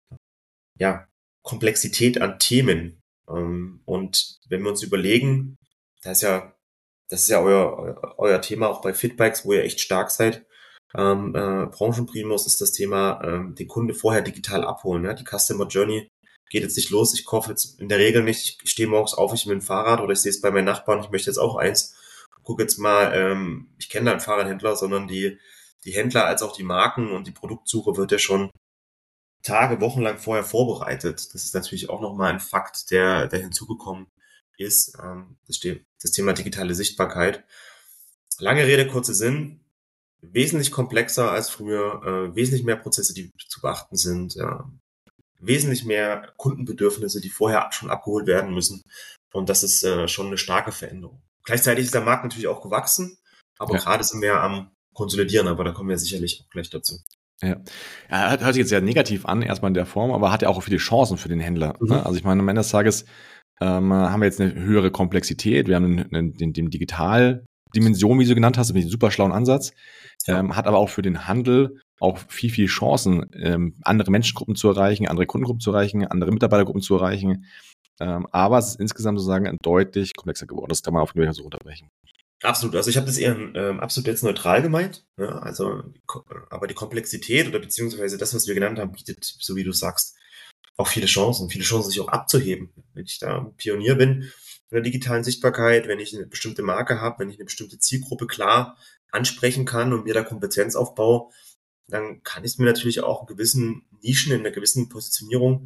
Komplexität an Themen. Und wenn wir uns überlegen, das ist ja euer Thema auch bei Fitbikes, wo ihr echt stark seid. Branchenprimus ist das Thema, den Kunde vorher digital abholen. Ja? Die Customer Journey geht jetzt nicht los. Ich kaufe jetzt in der Regel nicht, ich stehe morgens auf, ich will ein Fahrrad oder ich sehe es bei meinen Nachbarn, ich möchte jetzt auch eins. Guck jetzt mal, ich kenne da einen Fahrradhändler, sondern die Händler als auch die Marken und die Produktsuche wird ja schon Tage, Wochen lang vorher vorbereitet. Das ist natürlich auch nochmal ein Fakt, der hinzugekommen ist. Das Thema digitale Sichtbarkeit. Lange Rede, kurzer Sinn. Wesentlich komplexer als früher, wesentlich mehr Prozesse, die zu beachten sind, wesentlich mehr Kundenbedürfnisse, die vorher schon abgeholt werden müssen. Und das ist schon eine starke Veränderung. Gleichzeitig ist der Markt natürlich auch gewachsen, aber gerade sind wir am Konsolidieren, aber da kommen wir sicherlich auch gleich dazu. Ja, hört sich jetzt sehr negativ an, erstmal in der Form, aber hat ja auch viele Chancen für den Händler. Mhm. Ne? Also ich meine, am Ende des Tages haben wir jetzt eine höhere Komplexität, wir haben den Digitaldimension, wie du genannt hast, mit einem super schlauen Ansatz, hat aber auch für den Handel auch viel, viel Chancen, andere Menschengruppen zu erreichen, andere Kundengruppen zu erreichen, andere Mitarbeitergruppen zu erreichen. Aber es ist insgesamt sozusagen deutlich komplexer geworden. Das kann man auf jeden Fall so runterbrechen. Absolut. Also ich habe das eher absolut jetzt neutral gemeint. Ja, aber die Komplexität oder beziehungsweise das, was wir genannt haben, bietet, so wie du sagst, auch viele Chancen, sich auch abzuheben. Wenn ich da Pionier bin in der digitalen Sichtbarkeit, wenn ich eine bestimmte Marke habe, wenn ich eine bestimmte Zielgruppe klar ansprechen kann und mir da Kompetenz aufbaue, dann kann ich mir natürlich auch in gewissen Nischen, in einer gewissen Positionierung,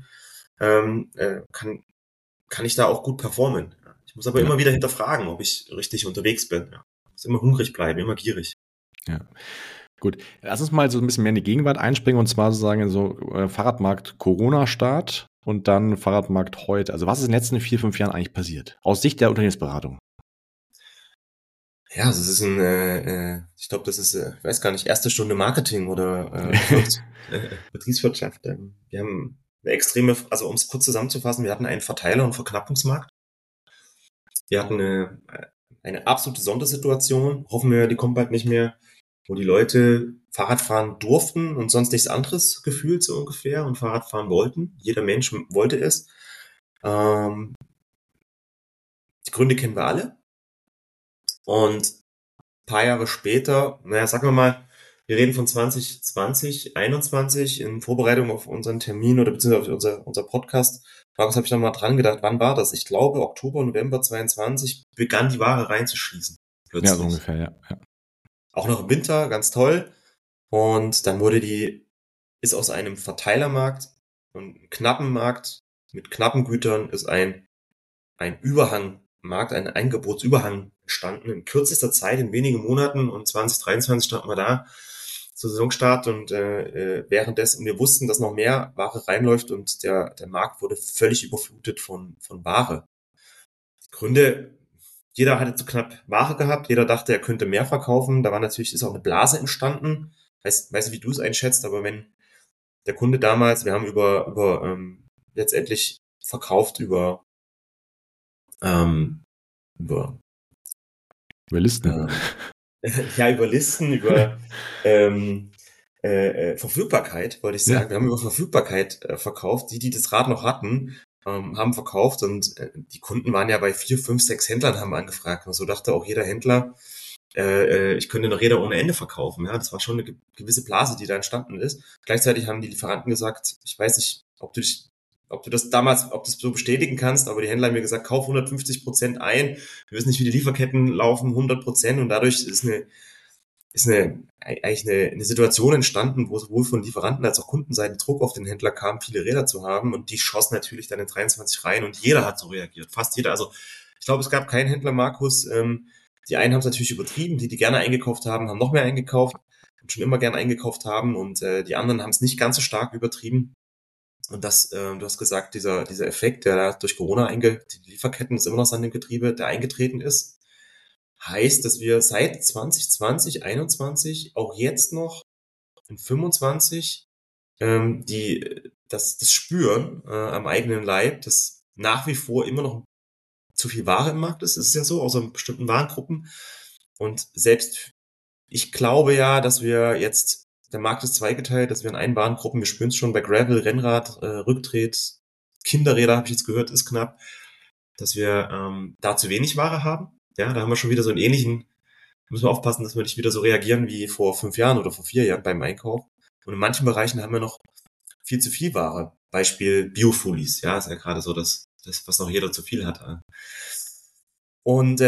kann ich da auch gut performen. Ich muss aber immer wieder hinterfragen, ob ich richtig unterwegs bin. Ja. Ich muss immer hungrig bleiben, immer gierig. Ja, gut. Lass uns mal so ein bisschen mehr in die Gegenwart einspringen und zwar sozusagen so Fahrradmarkt Corona-Start und dann Fahrradmarkt heute. Also was ist in den letzten 4, 5 Jahren eigentlich passiert? Aus Sicht der Unternehmensberatung. Ja, das ist ich glaube, das ist, ich weiß gar nicht, erste Stunde Marketing oder Betriebswirtschaft. Wir haben eine extreme, also um es kurz zusammenzufassen, wir hatten einen Verteiler- und Verknappungsmarkt. Wir hatten eine absolute Sondersituation, hoffen wir, die kommt bald nicht mehr, wo die Leute Fahrrad fahren durften und sonst nichts anderes gefühlt so ungefähr und Fahrrad fahren wollten. Jeder Mensch wollte es. Die Gründe kennen wir alle. Und ein paar Jahre später, sagen wir mal, wir reden von 2020, 2021 in Vorbereitung auf unseren Termin oder beziehungsweise auf unser Podcast. Markus, habe ich noch mal dran gedacht, wann war das? Ich glaube, Oktober, November 22 begann die Ware reinzuschießen. Plötzlich. Ja, so ungefähr, ja. Auch noch im Winter, ganz toll. Und dann ist aus einem Verteilermarkt und einem knappen Markt mit knappen Gütern ist ein Überhangmarkt, ein Angebotsüberhang entstanden. In kürzester Zeit, in wenigen Monaten und 2023 standen wir da zur Saisonstart und währenddessen, wir wussten, dass noch mehr Ware reinläuft und der Markt wurde völlig überflutet von Ware. Die Gründe, jeder hatte zu knapp Ware gehabt, jeder dachte, er könnte mehr verkaufen. Da ist auch eine Blase entstanden. Weiß nicht, wie du es einschätzt, aber wenn der Kunde damals, wir haben über letztendlich verkauft über Listen. Über Listen, über Verfügbarkeit, wollte ich sagen. Ja. Wir haben über Verfügbarkeit verkauft. Die das Rad noch hatten, haben verkauft und die Kunden waren ja bei 4, 5, 6 Händlern, haben angefragt. Und so dachte auch jeder Händler, ich könnte noch Räder ohne Ende verkaufen. Ja, das war schon eine gewisse Blase, die da entstanden ist. Gleichzeitig haben die Lieferanten gesagt, ich weiß nicht, ob du dich ob du das damals, ob du das so bestätigen kannst, aber die Händler haben mir gesagt, kauf 150% ein. Wir wissen nicht, wie die Lieferketten laufen, 100%, und dadurch eigentlich eine Situation entstanden, wo sowohl von Lieferanten als auch Kundenseite Druck auf den Händler kam, viele Räder zu haben, und die schossen natürlich dann in 23 rein und jeder hat so reagiert, fast jeder. Also ich glaube, es gab keinen Händler, Markus. Die einen haben es natürlich übertrieben, die gerne eingekauft haben, haben noch mehr eingekauft und schon immer gerne eingekauft haben, und die anderen haben es nicht ganz so stark übertrieben. Und du hast gesagt, dieser Effekt, der da durch Corona die Lieferketten ist immer noch an dem Getriebe, der eingetreten ist, heißt, dass wir seit 2020, 21, auch jetzt noch in 25, das spüren am eigenen Leib, dass nach wie vor immer noch zu viel Ware im Markt ist. Es ist ja so, außer bestimmten Warengruppen. Und selbst ich glaube ja, dass wir jetzt, der Markt ist zweigeteilt, dass wir in einen Warengruppen, wir spüren es schon bei Gravel, Rennrad, Rücktret, Kinderräder, habe ich jetzt gehört, ist knapp, dass wir da zu wenig Ware haben. Ja, da haben wir schon wieder so einen ähnlichen, müssen wir aufpassen, dass wir nicht wieder so reagieren wie vor 5 Jahren oder vor 4 Jahren beim Einkauf. Und in manchen Bereichen haben wir noch viel zu viel Ware. Beispiel Biofulis, ja, ist ja gerade so das, was noch jeder zu viel hat. Und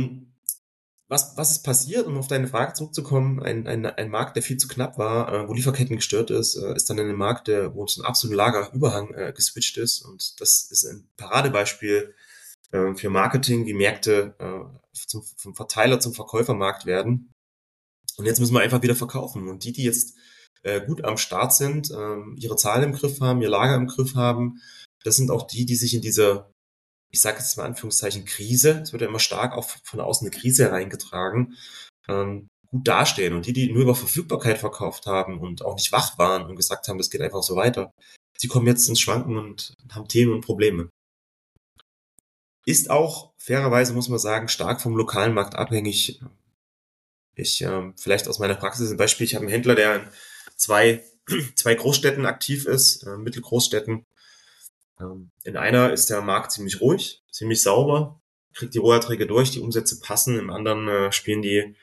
was ist passiert, um auf deine Frage zurückzukommen? Ein Markt, der viel zu knapp war, wo Lieferketten gestört ist dann in einem Markt, wo es ein absoluter Lagerüberhang geswitcht ist. Und das ist ein Paradebeispiel für Marketing, wie Märkte vom Verteiler zum Verkäufermarkt werden. Und jetzt müssen wir einfach wieder verkaufen. Und die jetzt gut am Start sind, ihre Zahlen im Griff haben, ihr Lager im Griff haben, das sind auch die sich in dieser, ich sage jetzt mal Anführungszeichen, Krise, es wird ja immer stark auch von außen eine Krise hereingetragen, gut dastehen. Und die nur über Verfügbarkeit verkauft haben und auch nicht wach waren und gesagt haben, das geht einfach so weiter, die kommen jetzt ins Schwanken und haben Themen und Probleme. Ist auch, fairerweise muss man sagen, stark vom lokalen Markt abhängig. Vielleicht aus meiner Praxis ein Beispiel, ich habe einen Händler, der in zwei Großstädten aktiv ist, Mittelgroßstädten. In einer ist der Markt ziemlich ruhig, ziemlich sauber, kriegt die Roherträge durch, die Umsätze passen. Im anderen spielen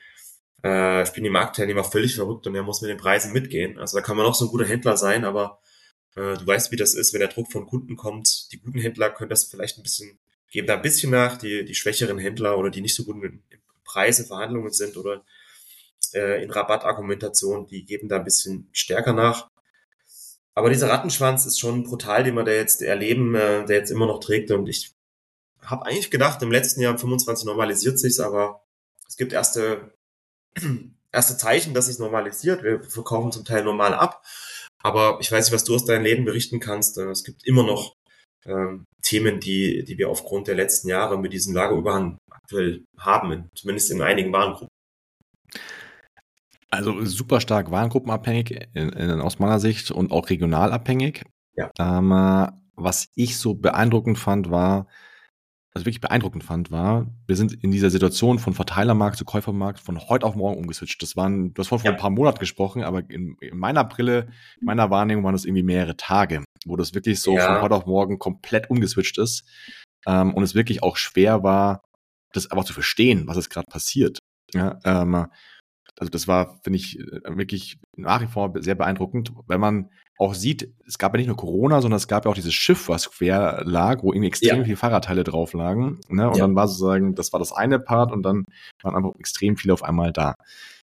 die Marktteilnehmer völlig verrückt und er muss mit den Preisen mitgehen. Also da kann man auch so ein guter Händler sein, aber du weißt, wie das ist, wenn der Druck von Kunden kommt. Die guten Händler können das vielleicht geben da ein bisschen nach, die schwächeren Händler oder die nicht so gut in Preise, Verhandlungen sind oder in Rabattargumentation, die geben da ein bisschen stärker nach. Aber dieser Rattenschwanz ist schon brutal, den wir da jetzt erleben, der jetzt immer noch trägt. Und ich habe eigentlich gedacht, im letzten Jahr, im 25, normalisiert sich's, aber es gibt erste Zeichen, dass sich normalisiert. Wir verkaufen zum Teil normal ab. Aber ich weiß nicht, was du aus deinem Leben berichten kannst. Es gibt immer noch Themen, die wir aufgrund der letzten Jahre mit diesem Lagerüberhang aktuell haben, zumindest in einigen Warengruppen. Also super stark warengruppenabhängig aus meiner Sicht und auch regional abhängig. Ja. Was ich so beeindruckend fand, war, wir sind in dieser Situation von Verteilermarkt zu Käufermarkt von heute auf morgen umgeswitcht. Du hast vor ein paar Monaten gesprochen, aber in meiner Brille, meiner Wahrnehmung waren das irgendwie mehrere Tage, wo das wirklich so von heute auf morgen komplett umgeswitcht ist. Und es wirklich auch schwer war, das einfach zu verstehen, was ist gerade passiert. Ja, also das war, finde ich, wirklich nach wie vor sehr beeindruckend, weil man auch sieht, es gab ja nicht nur Corona, sondern es gab ja auch dieses Schiff, was quer lag, wo irgendwie extrem viele Fahrradteile drauf lagen. Ne? Und dann war sozusagen, das war das eine Part und dann waren einfach extrem viele auf einmal da.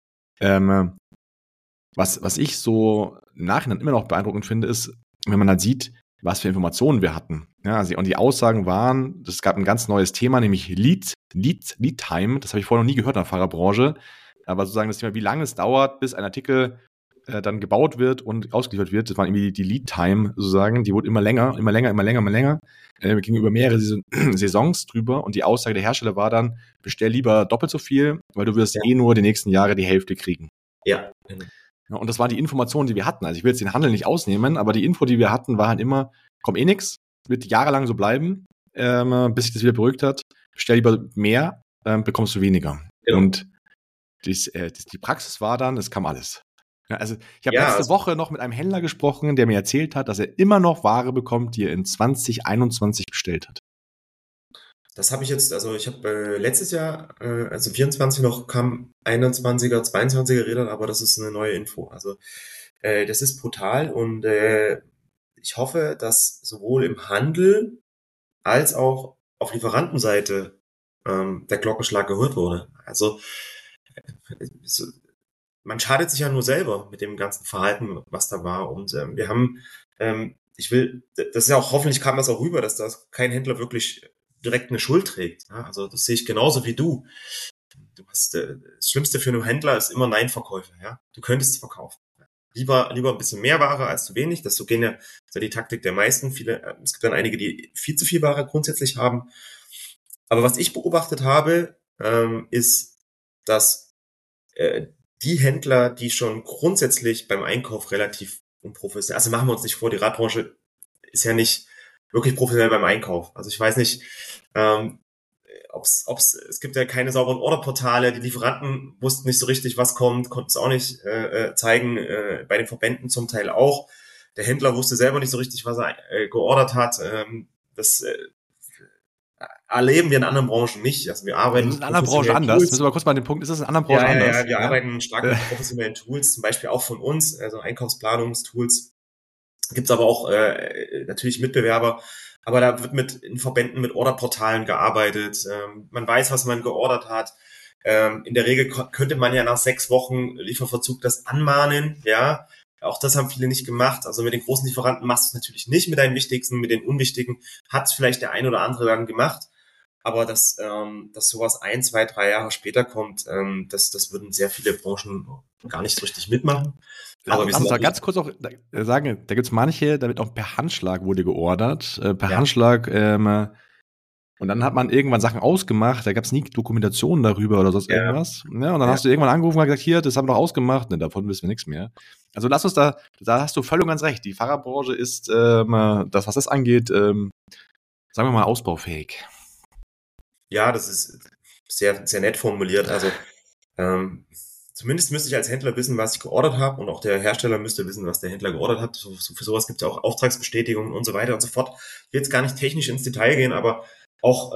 Was ich so im Nachhinein immer noch beeindruckend finde, ist, wenn man dann sieht, was für Informationen wir hatten. Ja, also, und die Aussagen waren, es gab ein ganz neues Thema, nämlich Lead Time. Das habe ich vorher noch nie gehört in der Fahrerbranche. Aber sozusagen das Thema, wie lange es dauert, bis ein Artikel dann gebaut wird und ausgeliefert wird, das war irgendwie die Lead Time sozusagen, die wurde immer länger, ging über mehrere Saisons drüber und die Aussage der Hersteller war dann, bestell lieber doppelt so viel, weil du wirst nur die nächsten Jahre die Hälfte kriegen. Ja. Ja, und das waren die Informationen, die wir hatten. Also ich will jetzt den Handel nicht ausnehmen, aber die Info, die wir hatten, war halt immer, komm nix, wird jahrelang so bleiben, bis sich das wieder beruhigt hat. Bestell lieber mehr, bekommst du weniger. Genau. Und die Praxis war dann, es kam alles. Ja, also ich habe letzte Woche noch mit einem Händler gesprochen, der mir erzählt hat, dass er immer noch Ware bekommt, die er in 2021 bestellt hat. Das habe ich jetzt, also ich habe letztes Jahr, also 24 noch kam 21er, 22er Räder, aber das ist eine neue Info. Also das ist brutal und ich hoffe, dass sowohl im Handel als auch auf Lieferantenseite der Glockenschlag gehört wurde. Also so, man schadet sich ja nur selber mit dem ganzen Verhalten, was da war. Und wir haben, das ist ja auch, hoffentlich kam das auch rüber, dass das kein Händler wirklich direkt eine Schuld trägt. Ja? Also das sehe ich genauso wie du. Das Schlimmste für einen Händler ist immer Nein-Verkäufe. Ja? Du könntest es verkaufen. Lieber ein bisschen mehr Ware als zu wenig. Das ist ja die Taktik der meisten. Es gibt dann einige, die viel zu viel Ware grundsätzlich haben. Aber was ich beobachtet habe, ist, dass äh, die Händler, die schon grundsätzlich beim Einkauf relativ unprofessionell, also machen wir uns nicht vor, die Radbranche ist ja nicht wirklich professionell beim Einkauf. Also ich weiß nicht, es gibt ja keine sauberen Orderportale, die Lieferanten wussten nicht so richtig, was kommt, konnten es auch nicht zeigen, bei den Verbänden zum Teil auch. Der Händler wusste selber nicht so richtig, was er geordert hat. Das erleben wir in anderen Branchen nicht. Also wir arbeiten Das ist in mit anderen Branchen professionellen anders. Tools. Müssen wir kurz mal den Punkt, ist das in anderen Branchen Ja, ja, anders? ja, wir Ja? arbeiten stark mit professionellen Tools, zum Beispiel auch von uns, also Einkaufsplanungstools. Gibt's aber auch natürlich Mitbewerber. Aber da wird in Verbänden mit Orderportalen gearbeitet. Man weiß, was man geordert hat. In der Regel könnte man ja nach 6 Wochen Lieferverzug das anmahnen. Ja, auch das haben viele nicht gemacht. Also mit den großen Lieferanten machst du es natürlich nicht, mit deinen wichtigsten, mit den unwichtigen hat es vielleicht der ein oder andere dann gemacht. Aber dass sowas 1, 2, 3 Jahre später kommt, das würden sehr viele Branchen gar nicht so richtig mitmachen. Aber wir Lass sind uns auch da nicht, ganz kurz auch sagen, da gibt es manche, da wird auch per Handschlag wurde geordert, per ja, Handschlag, und dann hat man irgendwann Sachen ausgemacht, da gab es nie Dokumentationen darüber oder sonst ja, irgendwas. Ja, und dann ja. hast du irgendwann angerufen und gesagt, hier, das haben wir doch ausgemacht, ne, davon wissen wir nichts mehr. Also lass uns da hast du voll und ganz recht. Die Fahrradbranche ist, das, was das angeht, sagen wir mal, ausbaufähig. Ja, das ist sehr, sehr nett formuliert. Also zumindest müsste ich als Händler wissen, was ich geordert habe und auch der Hersteller müsste wissen, was der Händler geordert hat. Für sowas gibt es ja auch Auftragsbestätigungen und so weiter und so fort. Ich will jetzt gar nicht technisch ins Detail gehen, aber auch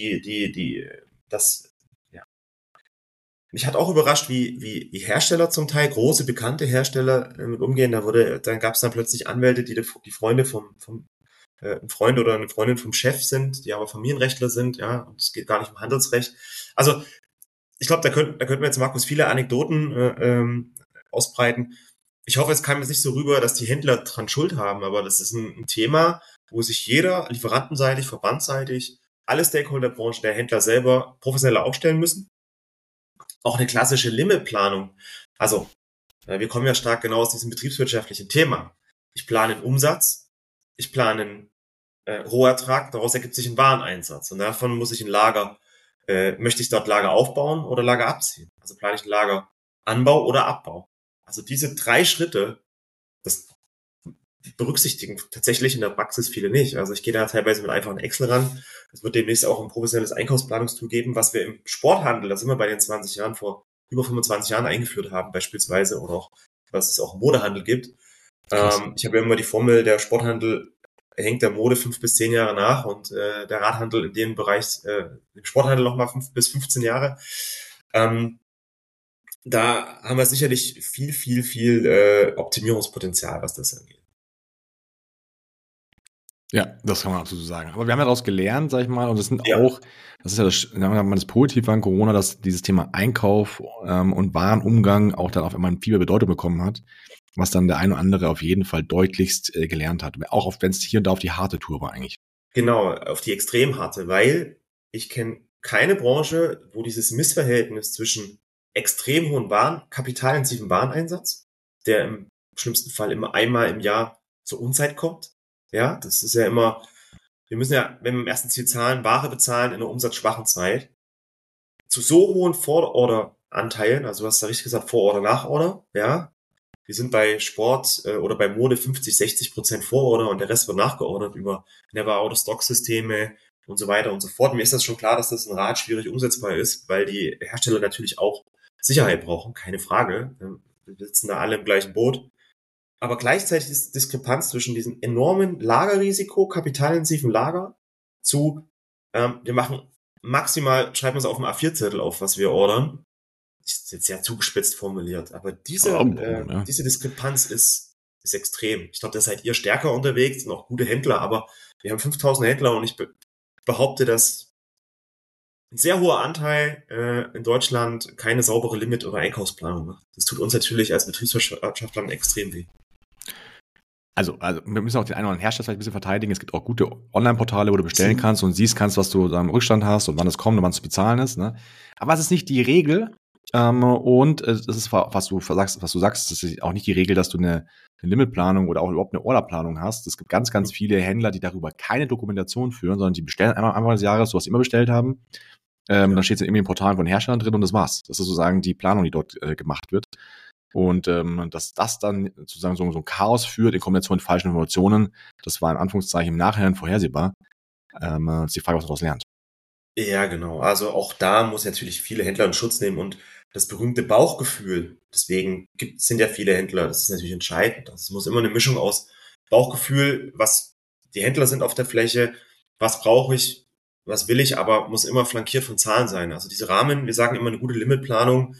ja. Mich hat auch überrascht, wie Hersteller zum Teil, große, bekannte Hersteller mit umgehen. Dann gab es dann plötzlich Anwälte, die Freunde vom ein Freund oder eine Freundin vom Chef sind, die aber Familienrechtler sind, ja, und es geht gar nicht um Handelsrecht. Also ich glaube, da könnten wir jetzt, Markus, viele Anekdoten ausbreiten. Ich hoffe, es kam jetzt nicht so rüber, dass die Händler dran Schuld haben, aber das ist ein Thema, wo sich jeder, lieferantenseitig, verbandsseitig, alle Stakeholder der Branche, der Händler selber professioneller aufstellen müssen. Auch eine klassische Limit-Planung. Also, wir kommen ja stark genau aus diesem betriebswirtschaftlichen Thema. Ich plane einen Umsatz, ich plane einen Rohertrag, daraus ergibt sich ein Wareneinsatz und davon muss ich ein Lager, möchte ich dort Lager aufbauen oder Lager abziehen? Also plane ich ein Lageranbau oder Abbau? Also diese 3 Schritte, das berücksichtigen tatsächlich in der Praxis viele nicht. Also ich gehe da teilweise mit einfachen Excel ran. Es wird demnächst auch ein professionelles Einkaufsplanungstool geben, was wir im Sporthandel, da sind wir bei den 20 Jahren, vor über 25 Jahren eingeführt haben beispielsweise, oder auch, was es auch im Modehandel gibt. Krass. Ich habe ja immer die Formel, der Sporthandel hängt der Mode 5 bis 10 Jahre nach und der Radhandel in dem Bereich, im Sporthandel nochmal 5 bis 15 Jahre. Da haben wir sicherlich viel Optimierungspotenzial, was das angeht. Ja, das kann man absolut so sagen. Aber wir haben ja daraus gelernt, sag ich mal, und das sind Ja, auch, das ist ja sagen wir mal, das Positive an Corona, dass dieses Thema Einkauf und Warenumgang auch dann auf einmal viel mehr Bedeutung bekommen hat, was dann der eine oder andere auf jeden Fall deutlichst gelernt hat. Auch wenn es hier und da auf die harte Tour war eigentlich. genau, auf die extrem harte, weil ich kenne keine Branche, wo dieses Missverhältnis zwischen extrem hohen kapitalintensiven Wareneinsatz, der im schlimmsten Fall immer einmal im Jahr zur Unzeit kommt. Ja, das ist ja immer, wir müssen ja, wenn wir im ersten Ziel zahlen, Ware bezahlen in einer umsatzschwachen Zeit, zu so hohen Vororder-Anteilen, also du hast ja richtig gesagt, Vororder, Nachorder, ja. Wir sind bei Sport oder bei Mode 50-60% Vororder und der Rest wird nachgeordert über Never-Out-of-Stock-Systeme und so weiter und so fort. Mir ist das schon klar, dass das ein Rad schwierig umsetzbar ist, weil die Hersteller natürlich auch Sicherheit brauchen, keine Frage. Wir sitzen da alle im gleichen Boot. Aber gleichzeitig ist die Diskrepanz zwischen diesem enormen Lagerrisiko, kapitalintensiven Lager, zu, wir machen maximal, schreiben wir es auf dem A4-Zettel auf, was wir ordern. Ist jetzt sehr zugespitzt formuliert, aber Ja. diese Diskrepanz ist ist extrem. Ich glaube, da seid ihr stärker unterwegs und auch gute Händler, aber wir haben 5000 Händler und ich behaupte, dass ein sehr hoher Anteil in Deutschland keine saubere Limit- oder Einkaufsplanung macht. Das tut uns natürlich als Betriebswirtschaftler extrem weh. Also wir müssen auch den einen oder anderen Hersteller vielleicht ein bisschen verteidigen. Es gibt auch gute Online-Portale, wo du bestellen kannst und siehst kannst, was du da im Rückstand hast und wann es kommt und wann es zu bezahlen ist. Ne? Aber es ist nicht die Regel. Und das ist, was du sagst, das ist auch nicht die Regel, dass du eine Limitplanung oder auch überhaupt eine Orderplanung hast. Es gibt ganz, ganz viele Händler, die darüber keine Dokumentation führen, sondern die bestellen einmal des Jahres, so was sie immer bestellt haben. Dann steht es in irgendeinem Portal von Herstellern drin und das war's. Das ist sozusagen die Planung, die dort gemacht wird. Und dass das dann sozusagen so ein Chaos führt in Kombination mit falschen Informationen, das war in Anführungszeichen im Nachhinein vorhersehbar. Ist die Frage, was man daraus lernt. Ja, genau. Also auch da muss natürlich viele Händler in Schutz nehmen und das berühmte Bauchgefühl. Deswegen sind ja viele Händler, das ist natürlich entscheidend. Es muss immer eine Mischung aus Bauchgefühl, was die Händler sind auf der Fläche, was brauche ich, was will ich, aber muss immer flankiert von Zahlen sein. Also diese Rahmen, wir sagen immer, eine gute Limitplanung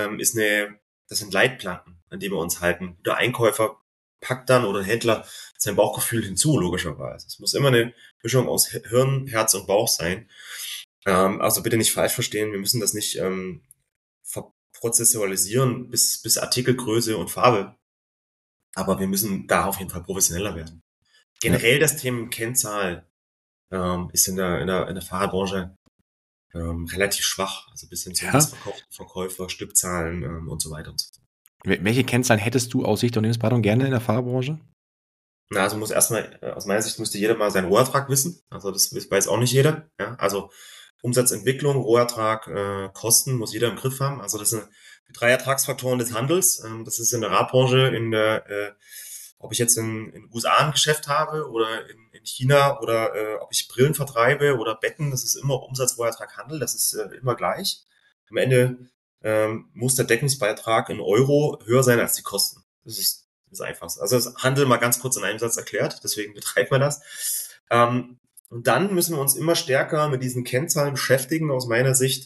das sind Leitplanken, an die wir uns halten. Ein guter Einkäufer packt dann oder ein Händler sein Bauchgefühl hinzu, logischerweise. Es muss immer eine Mischung aus Hirn, Herz und Bauch sein. Also bitte nicht falsch verstehen, wir müssen das nicht verprozessualisieren bis Artikelgröße und Farbe. Aber wir müssen da auf jeden Fall professioneller werden. Generell das Thema Kennzahl ist in der Fahrradbranche relativ schwach. Also bis hin zu missverkauften Verkäufer, Stückzahlen und so weiter und so fort. Welche Kennzahlen hättest du aus Sicht der Unternehmensberatung gerne in der Fahrerbranche? Na, also muss erstmal, aus meiner Sicht müsste jeder mal seinen Rohertrag wissen. Also das weiß auch nicht jeder. Ja? Also Umsatzentwicklung, Rohertrag, Kosten muss jeder im Griff haben. Also das sind die drei Ertragsfaktoren des Handels. Das ist in der Radbranche, ob ich jetzt in den USA ein Geschäft habe oder in China oder ob ich Brillen vertreibe oder Betten, das ist immer Umsatz, Rohertrag, Handel, das ist immer gleich. Am Ende muss der Deckungsbeitrag in Euro höher sein als die Kosten. Das einfach. Also das Handel mal ganz kurz in einem Satz erklärt, deswegen betreibt man das. Und dann müssen wir uns immer stärker mit diesen Kennzahlen beschäftigen, aus meiner Sicht.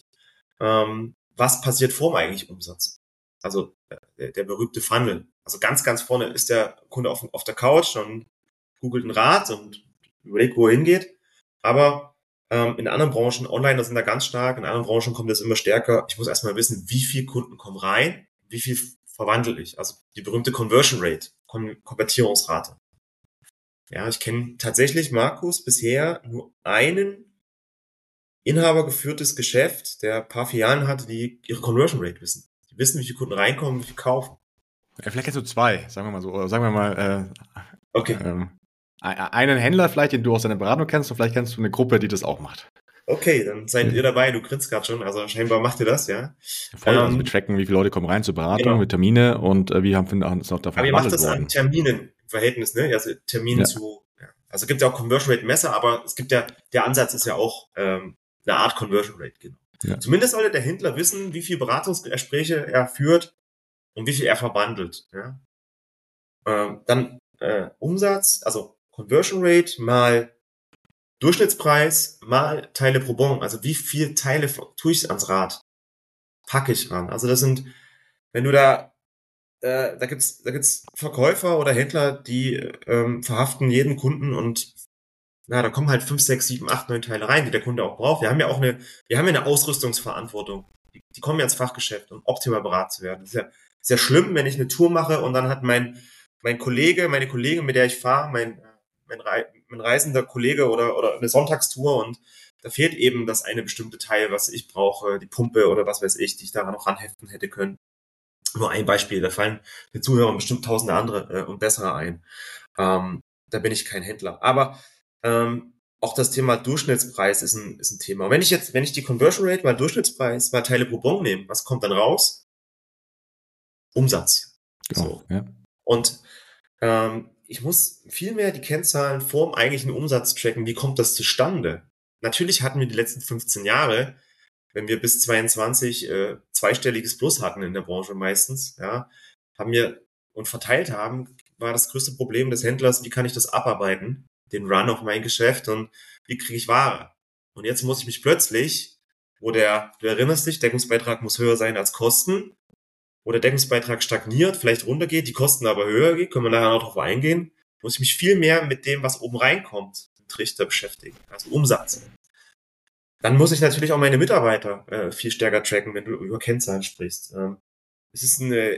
Was passiert vor dem eigentlichen Umsatz? Also der berühmte Funnel. Also ganz, ganz vorne ist der Kunde auf der Couch und googelt ein Rad und überlegt, wo er hingeht. Aber in anderen Branchen, Online, da sind da ganz stark, in anderen Branchen kommt das immer stärker. Ich muss erstmal wissen, wie viele Kunden kommen rein, wie viel verwandle ich. Also die berühmte Conversion Rate, Konvertierungsrate. Ja, ich kenne tatsächlich, Markus, bisher nur einen inhabergeführtes Geschäft, der ein paar Filialen hat, die ihre Conversion Rate wissen. Die wissen, wie viele Kunden reinkommen, wie viel kaufen. Ja, vielleicht kennst du zwei, sagen wir mal so. Oder sagen wir mal, Okay. einen Händler vielleicht, den du aus deiner Beratung kennst, und vielleicht kennst du eine Gruppe, die das auch macht. Okay, dann seid ihr dabei, du grinst gerade schon, also scheinbar macht ihr das, ja. Voll, also wir tracken, wie viele Leute kommen rein zur Beratung, Genau. mit Termine und wie haben es noch davon Aber ihr macht verwandelt das worden. an Terminen im Verhältnis, ne? Also Termin zu, ja. Also es gibt ja auch Conversion Rate Messer, aber es gibt ja, der Ansatz ist ja auch eine Art Conversion Rate, genau. Ja. Zumindest sollte der Händler wissen, wie viele Beratungsgespräche er führt und wie viel er verwandelt, ja. Dann Umsatz, also Conversion Rate mal Durchschnittspreis mal Teile pro Bon. Also wie viel Teile tue ich ans Rad? Packe ich ran. Also das sind, wenn du da gibt's Verkäufer oder Händler, die verhaften jeden Kunden und da kommen halt 5, 6, 7, 8, 9 Teile rein, die der Kunde auch braucht. Wir haben ja eine Ausrüstungsverantwortung. Die kommen ja ins Fachgeschäft, um optimal beraten zu werden. Das ist ja schlimm, wenn ich eine Tour mache und dann hat meine Kollegin, mit der ich fahre, mein reisender Kollege oder eine Sonntagstour und da fehlt eben das eine bestimmte Teil, was ich brauche, die Pumpe oder was weiß ich, die ich daran noch ranheften hätte können. Nur ein Beispiel, da fallen den Zuhörern bestimmt tausende andere und bessere ein. Da bin ich kein Händler. Aber auch das Thema Durchschnittspreis ist ein Thema. Und wenn ich die Conversion Rate mal Durchschnittspreis mal Teile pro Bon nehme, was kommt dann raus? Umsatz. Genau, So. ja. Und ich muss viel mehr die Kennzahlen vor dem eigentlichen Umsatz tracken. Wie kommt das zustande? Natürlich hatten wir die letzten 15 Jahre, wenn wir bis 22 zweistelliges Plus hatten in der Branche meistens, ja, haben wir und verteilt haben, war das größte Problem des Händlers, wie kann ich das abarbeiten, den Run auf mein Geschäft und wie kriege ich Ware? Und jetzt muss ich mich plötzlich, du erinnerst dich, Deckungsbeitrag muss höher sein als Kosten, wo der Deckungsbeitrag stagniert, vielleicht runtergeht, die Kosten aber höher gehen, können wir nachher noch drauf eingehen, muss ich mich viel mehr mit dem, was oben reinkommt, im Trichter beschäftigen, also Umsatz. Dann muss ich natürlich auch meine Mitarbeiter viel stärker tracken, wenn du über Kennzahlen sprichst. Es ist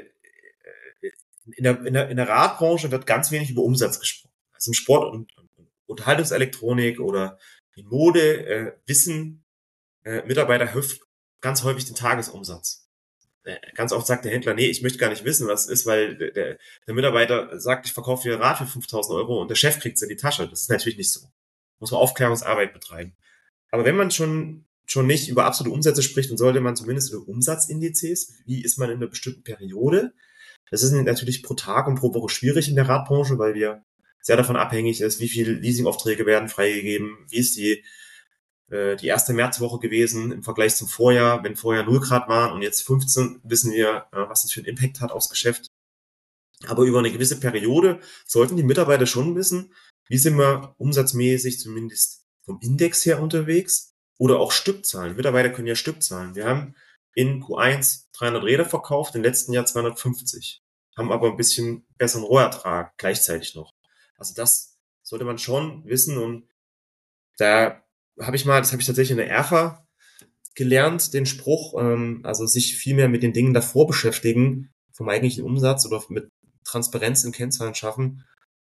in der Radbranche wird ganz wenig über Umsatz gesprochen. Also im Sport und Unterhaltungselektronik oder in Mode wissen Mitarbeiter ganz häufig den Tagesumsatz. Ganz oft sagt der Händler, nee, ich möchte gar nicht wissen, was es ist, weil der Mitarbeiter sagt, ich verkaufe hier ein Rad für 5.000 Euro und der Chef kriegt es in die Tasche. Das ist natürlich nicht so. Muss man Aufklärungsarbeit betreiben. Aber wenn man schon nicht über absolute Umsätze spricht, dann sollte man zumindest über Umsatzindizes, wie ist man in einer bestimmten Periode. Das ist natürlich pro Tag und pro Woche schwierig in der Radbranche, weil wir sehr davon abhängig ist, wie viele Leasingaufträge werden freigegeben, wie ist die erste Märzwoche gewesen im Vergleich zum Vorjahr. Wenn vorher 0 Grad waren und jetzt 15, wissen wir, was das für einen Impact hat aufs Geschäft. Aber über eine gewisse Periode sollten die Mitarbeiter schon wissen, wie sind wir umsatzmäßig zumindest vom Index her unterwegs oder auch Stückzahlen. Mitarbeiter können ja Stückzahlen. Wir haben in Q1 300 Räder verkauft, im letzten Jahr 250, haben aber ein bisschen besseren Rohertrag gleichzeitig noch. Also das sollte man schon wissen und das habe ich tatsächlich in der ERFA gelernt, den Spruch, also sich viel mehr mit den Dingen davor beschäftigen, vom eigentlichen Umsatz oder mit Transparenz in Kennzahlen schaffen.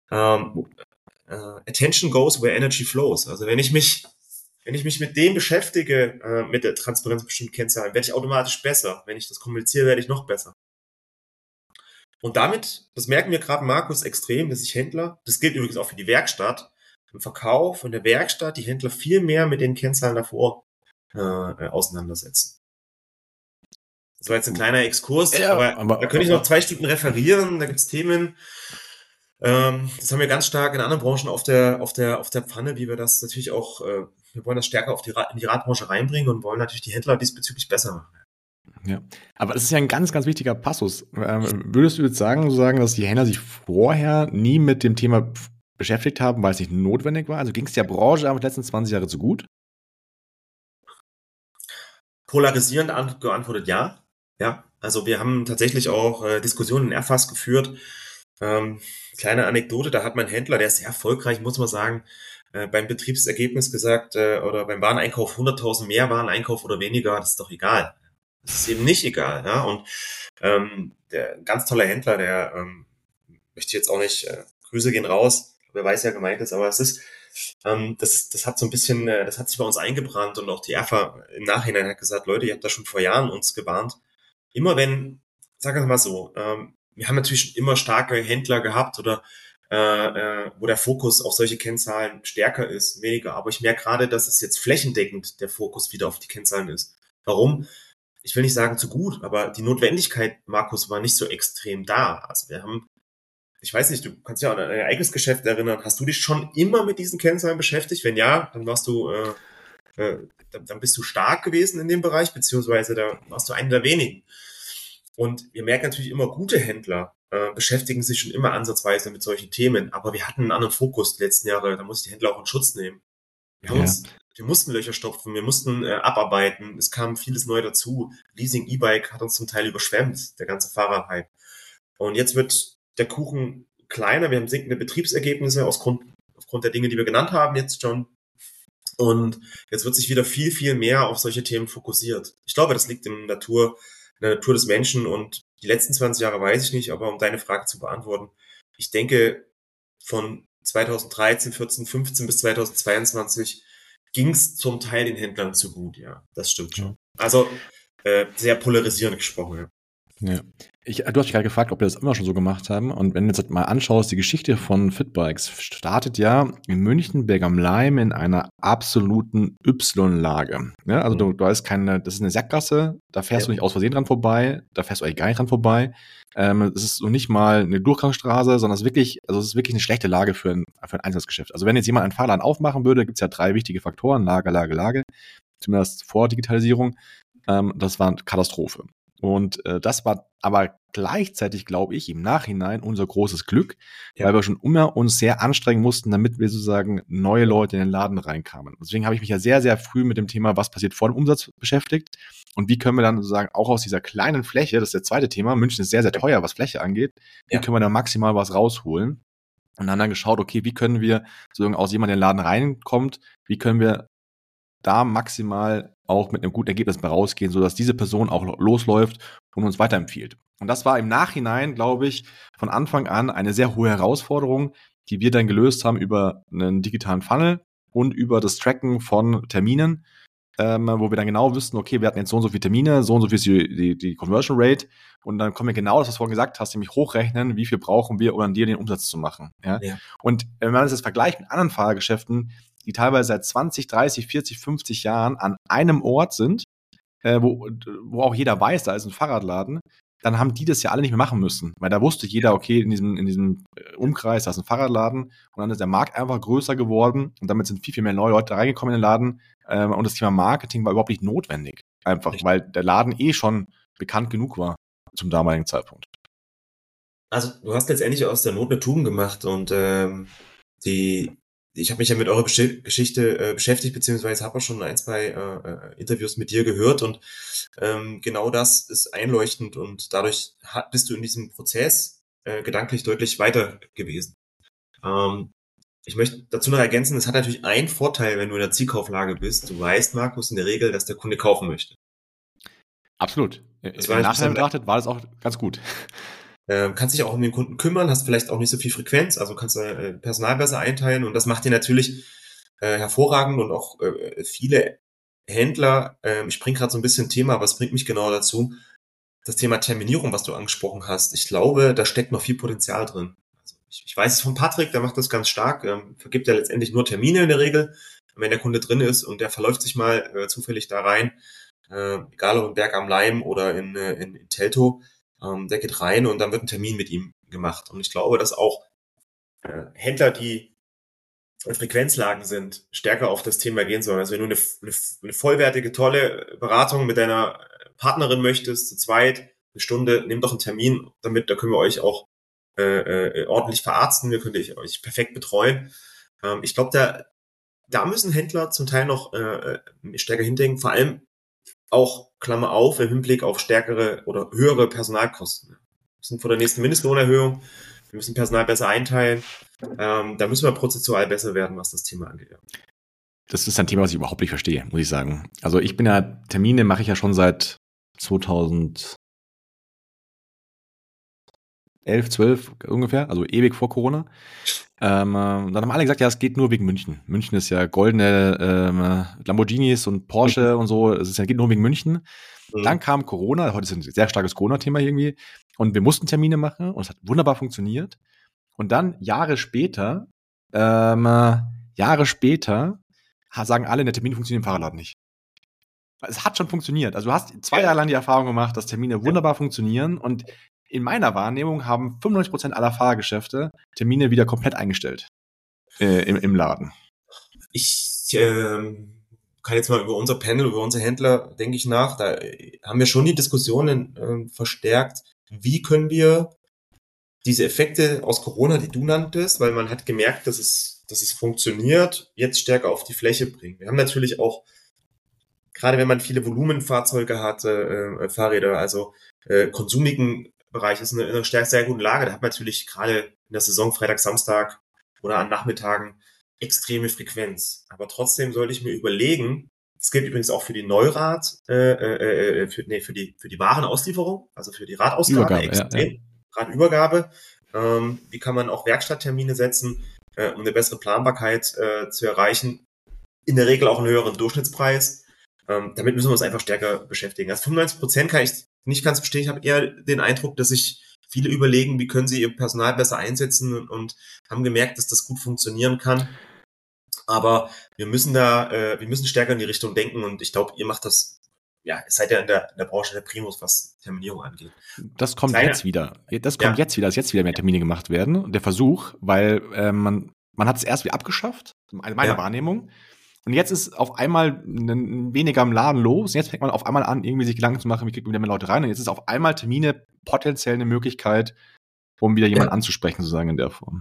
Attention goes where energy flows. Also wenn ich mich mit dem beschäftige, mit der Transparenz bestimmter Kennzahlen, werde ich automatisch besser. Wenn ich das kommuniziere, werde ich noch besser. Und damit, das merken wir gerade Markus extrem, dass ich Händler, das gilt übrigens auch für die Werkstatt, im Verkauf in der Werkstatt die Händler viel mehr mit den Kennzahlen davor auseinandersetzen. Das war jetzt ein kleiner Exkurs, Ja, aber da könnte ich noch 2 Stunden referieren, da gibt's Themen. Das haben wir ganz stark in anderen Branchen auf der Pfanne, wie wir das natürlich auch, wir wollen das stärker in die Radbranche reinbringen und wollen natürlich die Händler diesbezüglich besser machen. Ja, aber das ist ja ein ganz, ganz wichtiger Passus. Würdest du jetzt sagen, dass die Händler sich vorher nie mit dem Thema beschäftigt haben, weil es nicht notwendig war? Also ging es der Branche aber die letzten 20 Jahre zu gut? Polarisierend geantwortet ja. Ja, also wir haben tatsächlich auch Diskussionen in Erfass geführt. Kleine Anekdote, da hat mein Händler, der ist sehr erfolgreich, muss man sagen, beim Betriebsergebnis gesagt, oder beim Wareneinkauf 100.000 mehr Wareneinkauf oder weniger, das ist doch egal. Das ist eben nicht egal. Ja? Und der ganz tolle Händler, der möchte jetzt auch nicht, Grüße gehen raus, wer weiß ja gemeint ist, aber es ist, das hat so ein bisschen, das hat sich bei uns eingebrannt und auch die ERFA im Nachhinein hat gesagt, Leute, ihr habt da schon vor Jahren uns gewarnt. Immer wenn, sagen wir mal so, wir haben natürlich schon immer starke Händler gehabt oder wo der Fokus auf solche Kennzahlen stärker ist, weniger. Aber ich merke gerade, dass es jetzt flächendeckend der Fokus wieder auf die Kennzahlen ist. Warum? Ich will nicht sagen zu gut, aber die Notwendigkeit, Markus, war nicht so extrem da. Also wir haben, ich weiß nicht, du kannst ja an dein eigenes Geschäft erinnern. Hast du dich schon immer mit diesen Kennzahlen beschäftigt? Wenn ja, dann dann bist du stark gewesen in dem Bereich, beziehungsweise da warst du einer der wenigen. Und wir merken natürlich immer, gute Händler beschäftigen sich schon immer ansatzweise mit solchen Themen, aber wir hatten einen anderen Fokus die letzten Jahre, da mussten die Händler auch in Schutz nehmen. Wir mussten Löcher stopfen, wir mussten abarbeiten, es kam vieles neu dazu. Leasing, E-Bike hat uns zum Teil überschwemmt, der ganze Fahrradhype. Und jetzt wird der Kuchen kleiner, wir haben sinkende Betriebsergebnisse aufgrund der Dinge, die wir genannt haben jetzt schon. Und jetzt wird sich wieder viel, viel mehr auf solche Themen fokussiert. Ich glaube, das liegt in der Natur des Menschen und die letzten 20 Jahre weiß ich nicht, aber um deine Frage zu beantworten, ich denke, von 2013, 14, 15 bis 2022 ging es zum Teil den Händlern zu gut, ja, das stimmt schon. Also sehr polarisierend gesprochen, ja. Ja. Du hast mich gerade gefragt, ob wir das immer schon so gemacht haben. Und wenn du jetzt mal anschaust, die Geschichte von Fitbikes startet ja in München, Berg am Laim in einer absoluten Y-Lage. Ja, also du hast das ist eine Sackgasse, da fährst du nicht aus Versehen dran vorbei, da fährst du eigentlich gar nicht dran vorbei. Es ist so nicht mal eine Durchgangsstraße, sondern es ist wirklich eine schlechte Lage für ein Einsatzgeschäft. Also wenn jetzt jemand einen Fahrladen aufmachen würde, gibt es ja 3 wichtige Faktoren, Lage, zumindest vor Digitalisierung. Das war eine Katastrophe. Und das war aber gleichzeitig, glaube ich, im Nachhinein unser großes Glück, weil wir schon immer uns sehr anstrengen mussten, damit wir sozusagen neue Leute in den Laden reinkamen. Deswegen habe ich mich ja sehr, sehr früh mit dem Thema, was passiert vor dem Umsatz beschäftigt. Und wie können wir dann sozusagen auch aus dieser kleinen Fläche, das ist das zweite Thema, München ist sehr, sehr teuer, was Fläche angeht, wie können wir da maximal was rausholen? Und dann geschaut, okay, wie können wir sozusagen aus jemandem, der in den Laden reinkommt, wie können wir da maximal auch mit einem guten Ergebnis rausgehen, sodass diese Person auch losläuft und uns weiterempfiehlt. Und das war im Nachhinein, glaube ich, von Anfang an eine sehr hohe Herausforderung, die wir dann gelöst haben über einen digitalen Funnel und über das Tracken von Terminen, wo wir dann genau wüssten, okay, wir hatten jetzt so und so viele Termine, so und so viel ist die Conversion Rate und dann können wir genau das, was du vorhin gesagt hast, nämlich hochrechnen, wie viel brauchen wir, um an dir den Umsatz zu machen. Ja? Und wenn man das jetzt vergleicht mit anderen Fahrgeschäften, die teilweise seit 20, 30, 40, 50 Jahren an einem Ort sind, wo auch jeder weiß, da ist ein Fahrradladen, dann haben die das ja alle nicht mehr machen müssen. Weil da wusste jeder, okay, in diesem Umkreis, da ist ein Fahrradladen und dann ist der Markt einfach größer geworden und damit sind viel, viel mehr neue Leute reingekommen in den Laden und das Thema Marketing war überhaupt nicht notwendig. Einfach, weil der Laden schon bekannt genug war zum damaligen Zeitpunkt. Also du hast letztendlich aus der Not eine Tugend gemacht und ich habe mich ja mit eurer Geschichte beschäftigt, beziehungsweise habe auch schon ein, zwei Interviews mit dir gehört und genau das ist einleuchtend und dadurch bist du in diesem Prozess gedanklich deutlich weiter gewesen. Ich möchte dazu noch ergänzen, es hat natürlich einen Vorteil, wenn du in der Zielkauflage bist. Du weißt, Markus, in der Regel, dass der Kunde kaufen möchte. Absolut. Im Nachhinein betrachtet war das auch ganz gut. Kannst dich auch um den Kunden kümmern, hast vielleicht auch nicht so viel Frequenz, also kannst Personal besser einteilen und das macht dir natürlich hervorragend und auch viele Händler, ich springe gerade so ein bisschen Thema, aber es bringt mich genau dazu, das Thema Terminierung, was du angesprochen hast. Ich glaube, da steckt noch viel Potenzial drin. Also ich weiß es von Patrick, der macht das ganz stark, vergibt ja letztendlich nur Termine in der Regel, wenn der Kunde drin ist und der verläuft sich mal zufällig da rein, egal ob in Berg am Laim oder in Teltow, der geht rein und dann wird ein Termin mit ihm gemacht. Und ich glaube, dass auch Händler, die in Frequenzlagen sind, stärker auf das Thema gehen sollen. Also wenn du eine vollwertige, tolle Beratung mit deiner Partnerin möchtest, zu zweit, eine Stunde, nimm doch einen Termin, da können wir euch auch ordentlich verarzten, wir können euch perfekt betreuen. Ich glaube, da müssen Händler zum Teil noch stärker hindenken, vor allem auch, Klammer auf, im Hinblick auf stärkere oder höhere Personalkosten. Wir sind vor der nächsten Mindestlohnerhöhung, wir müssen Personal besser einteilen, da müssen wir prozessual besser werden, was das Thema angeht. Das ist ein Thema, was ich überhaupt nicht verstehe, muss ich sagen. Also Termine mache ich ja schon seit 2011, 12 ungefähr, also ewig vor Corona. Dann haben alle gesagt, ja, es geht nur wegen München. München ist ja goldene Lamborghinis und Porsche und so. Geht nur wegen München. Mhm. Dann kam Corona. Heute ist ein sehr starkes Corona-Thema irgendwie. Und wir mussten Termine machen und es hat wunderbar funktioniert. Und dann Jahre später sagen alle, der Termin funktioniert im Fahrradladen nicht. Es hat schon funktioniert. Also du hast 2 Jahre lang die Erfahrung gemacht, dass Termine wunderbar funktionieren und in meiner Wahrnehmung haben 95% aller Fahrgeschäfte Termine wieder komplett eingestellt im Laden. Ich kann jetzt mal über unser Panel, über unsere Händler, denke ich nach. Da haben wir schon die Diskussionen verstärkt. Wie können wir diese Effekte aus Corona, die du nanntest, weil man hat gemerkt, dass es funktioniert, jetzt stärker auf die Fläche bringen. Wir haben natürlich auch, gerade wenn man viele Volumenfahrzeuge hat, Fahrräder, also konsumigen Bereich ist in einer sehr guten Lage. Da hat man natürlich gerade in der Saison Freitag, Samstag oder an Nachmittagen extreme Frequenz. Aber trotzdem sollte ich mir überlegen, das gilt übrigens auch für die Neurad, für die Warenauslieferung, also für die Radausgabe extrem, Radübergabe. Wie kann man auch Werkstatttermine setzen, um eine bessere Planbarkeit zu erreichen? In der Regel auch einen höheren Durchschnittspreis. Damit müssen wir uns einfach stärker beschäftigen. Also 95% kann ich nicht ganz verstehen. Ich habe eher den Eindruck, dass sich viele überlegen, wie können sie ihr Personal besser einsetzen und haben gemerkt, dass das gut funktionieren kann. Aber wir müssen stärker in die Richtung denken und ich glaube, ihr macht das, ja, ihr seid ja in der Branche der Primus, was Terminierung angeht. Das kommt jetzt wieder. Dass jetzt wieder mehr Termine gemacht werden. Der Versuch, weil man hat es erst wieder abgeschafft, in meiner Wahrnehmung. Und jetzt ist auf einmal weniger im Laden los. Jetzt fängt man auf einmal an, irgendwie sich Gedanken zu machen, wie kriegt man wieder mehr Leute rein. Und jetzt ist auf einmal Termine potenziell eine Möglichkeit, um wieder jemanden anzusprechen, sozusagen in der Form.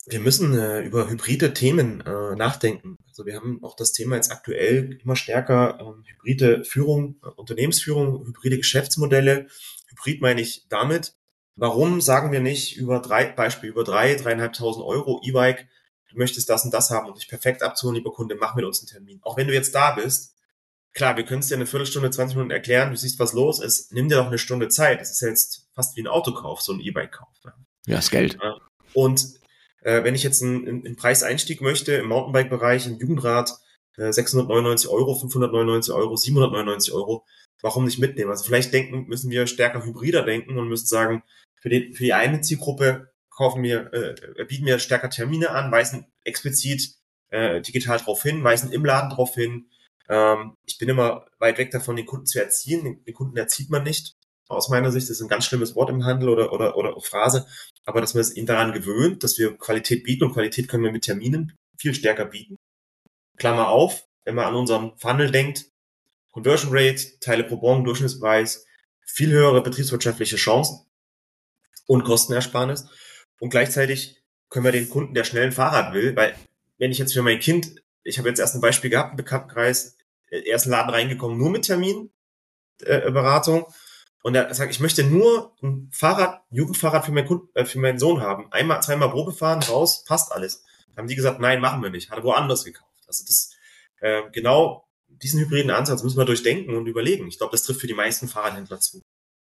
Wir müssen über hybride Themen nachdenken. Also wir haben auch das Thema jetzt aktuell immer stärker, hybride Führung, Unternehmensführung, hybride Geschäftsmodelle. Hybrid meine ich damit, warum sagen wir nicht über 3.500 Euro E-Bike, du möchtest das und das haben, um dich perfekt abzuholen, lieber Kunde, mach mit uns einen Termin. Auch wenn du jetzt da bist, klar, wir können es dir eine Viertelstunde, 20 Minuten erklären, du siehst, was los ist, nimm dir doch eine Stunde Zeit. Das ist ja jetzt fast wie ein Autokauf, so ein E-Bike-Kauf. Ja, das Geld. Und wenn ich jetzt einen Preiseinstieg möchte im Mountainbike-Bereich, im Jugendrad, 699 Euro, 599 Euro, 799 Euro, warum nicht mitnehmen? Also vielleicht müssen wir stärker hybrider denken und müssen sagen, für die eine Zielgruppe bieten wir stärker Termine an, weisen explizit digital drauf hin, weisen im Laden drauf hin. Ich bin immer weit weg davon, den Kunden zu erziehen. Den Kunden erzieht man nicht. Aus meiner Sicht, das ist ein ganz schlimmes Wort im Handel oder Phrase, aber dass man ihn daran gewöhnt, dass wir Qualität bieten, und Qualität können wir mit Terminen viel stärker bieten. Klammer auf, wenn man an unseren Funnel denkt, Conversion Rate, Teile pro Bon, Durchschnittspreis, viel höhere betriebswirtschaftliche Chancen und Kostenersparnis. Und gleichzeitig können wir den Kunden, der schnell ein Fahrrad will, weil wenn ich jetzt für mein Kind, ich habe jetzt erst ein Beispiel gehabt, im Bekanntenkreis, erst in den Laden reingekommen, nur mit Terminberatung. Und er sagt, ich möchte nur ein Jugendfahrrad für meinen Sohn haben. Zweimal Probe fahren, raus, passt alles. Da haben die gesagt, nein, machen wir nicht. Hat er woanders gekauft. Also genau diesen hybriden Ansatz müssen wir durchdenken und überlegen. Ich glaube, das trifft für die meisten Fahrradhändler zu.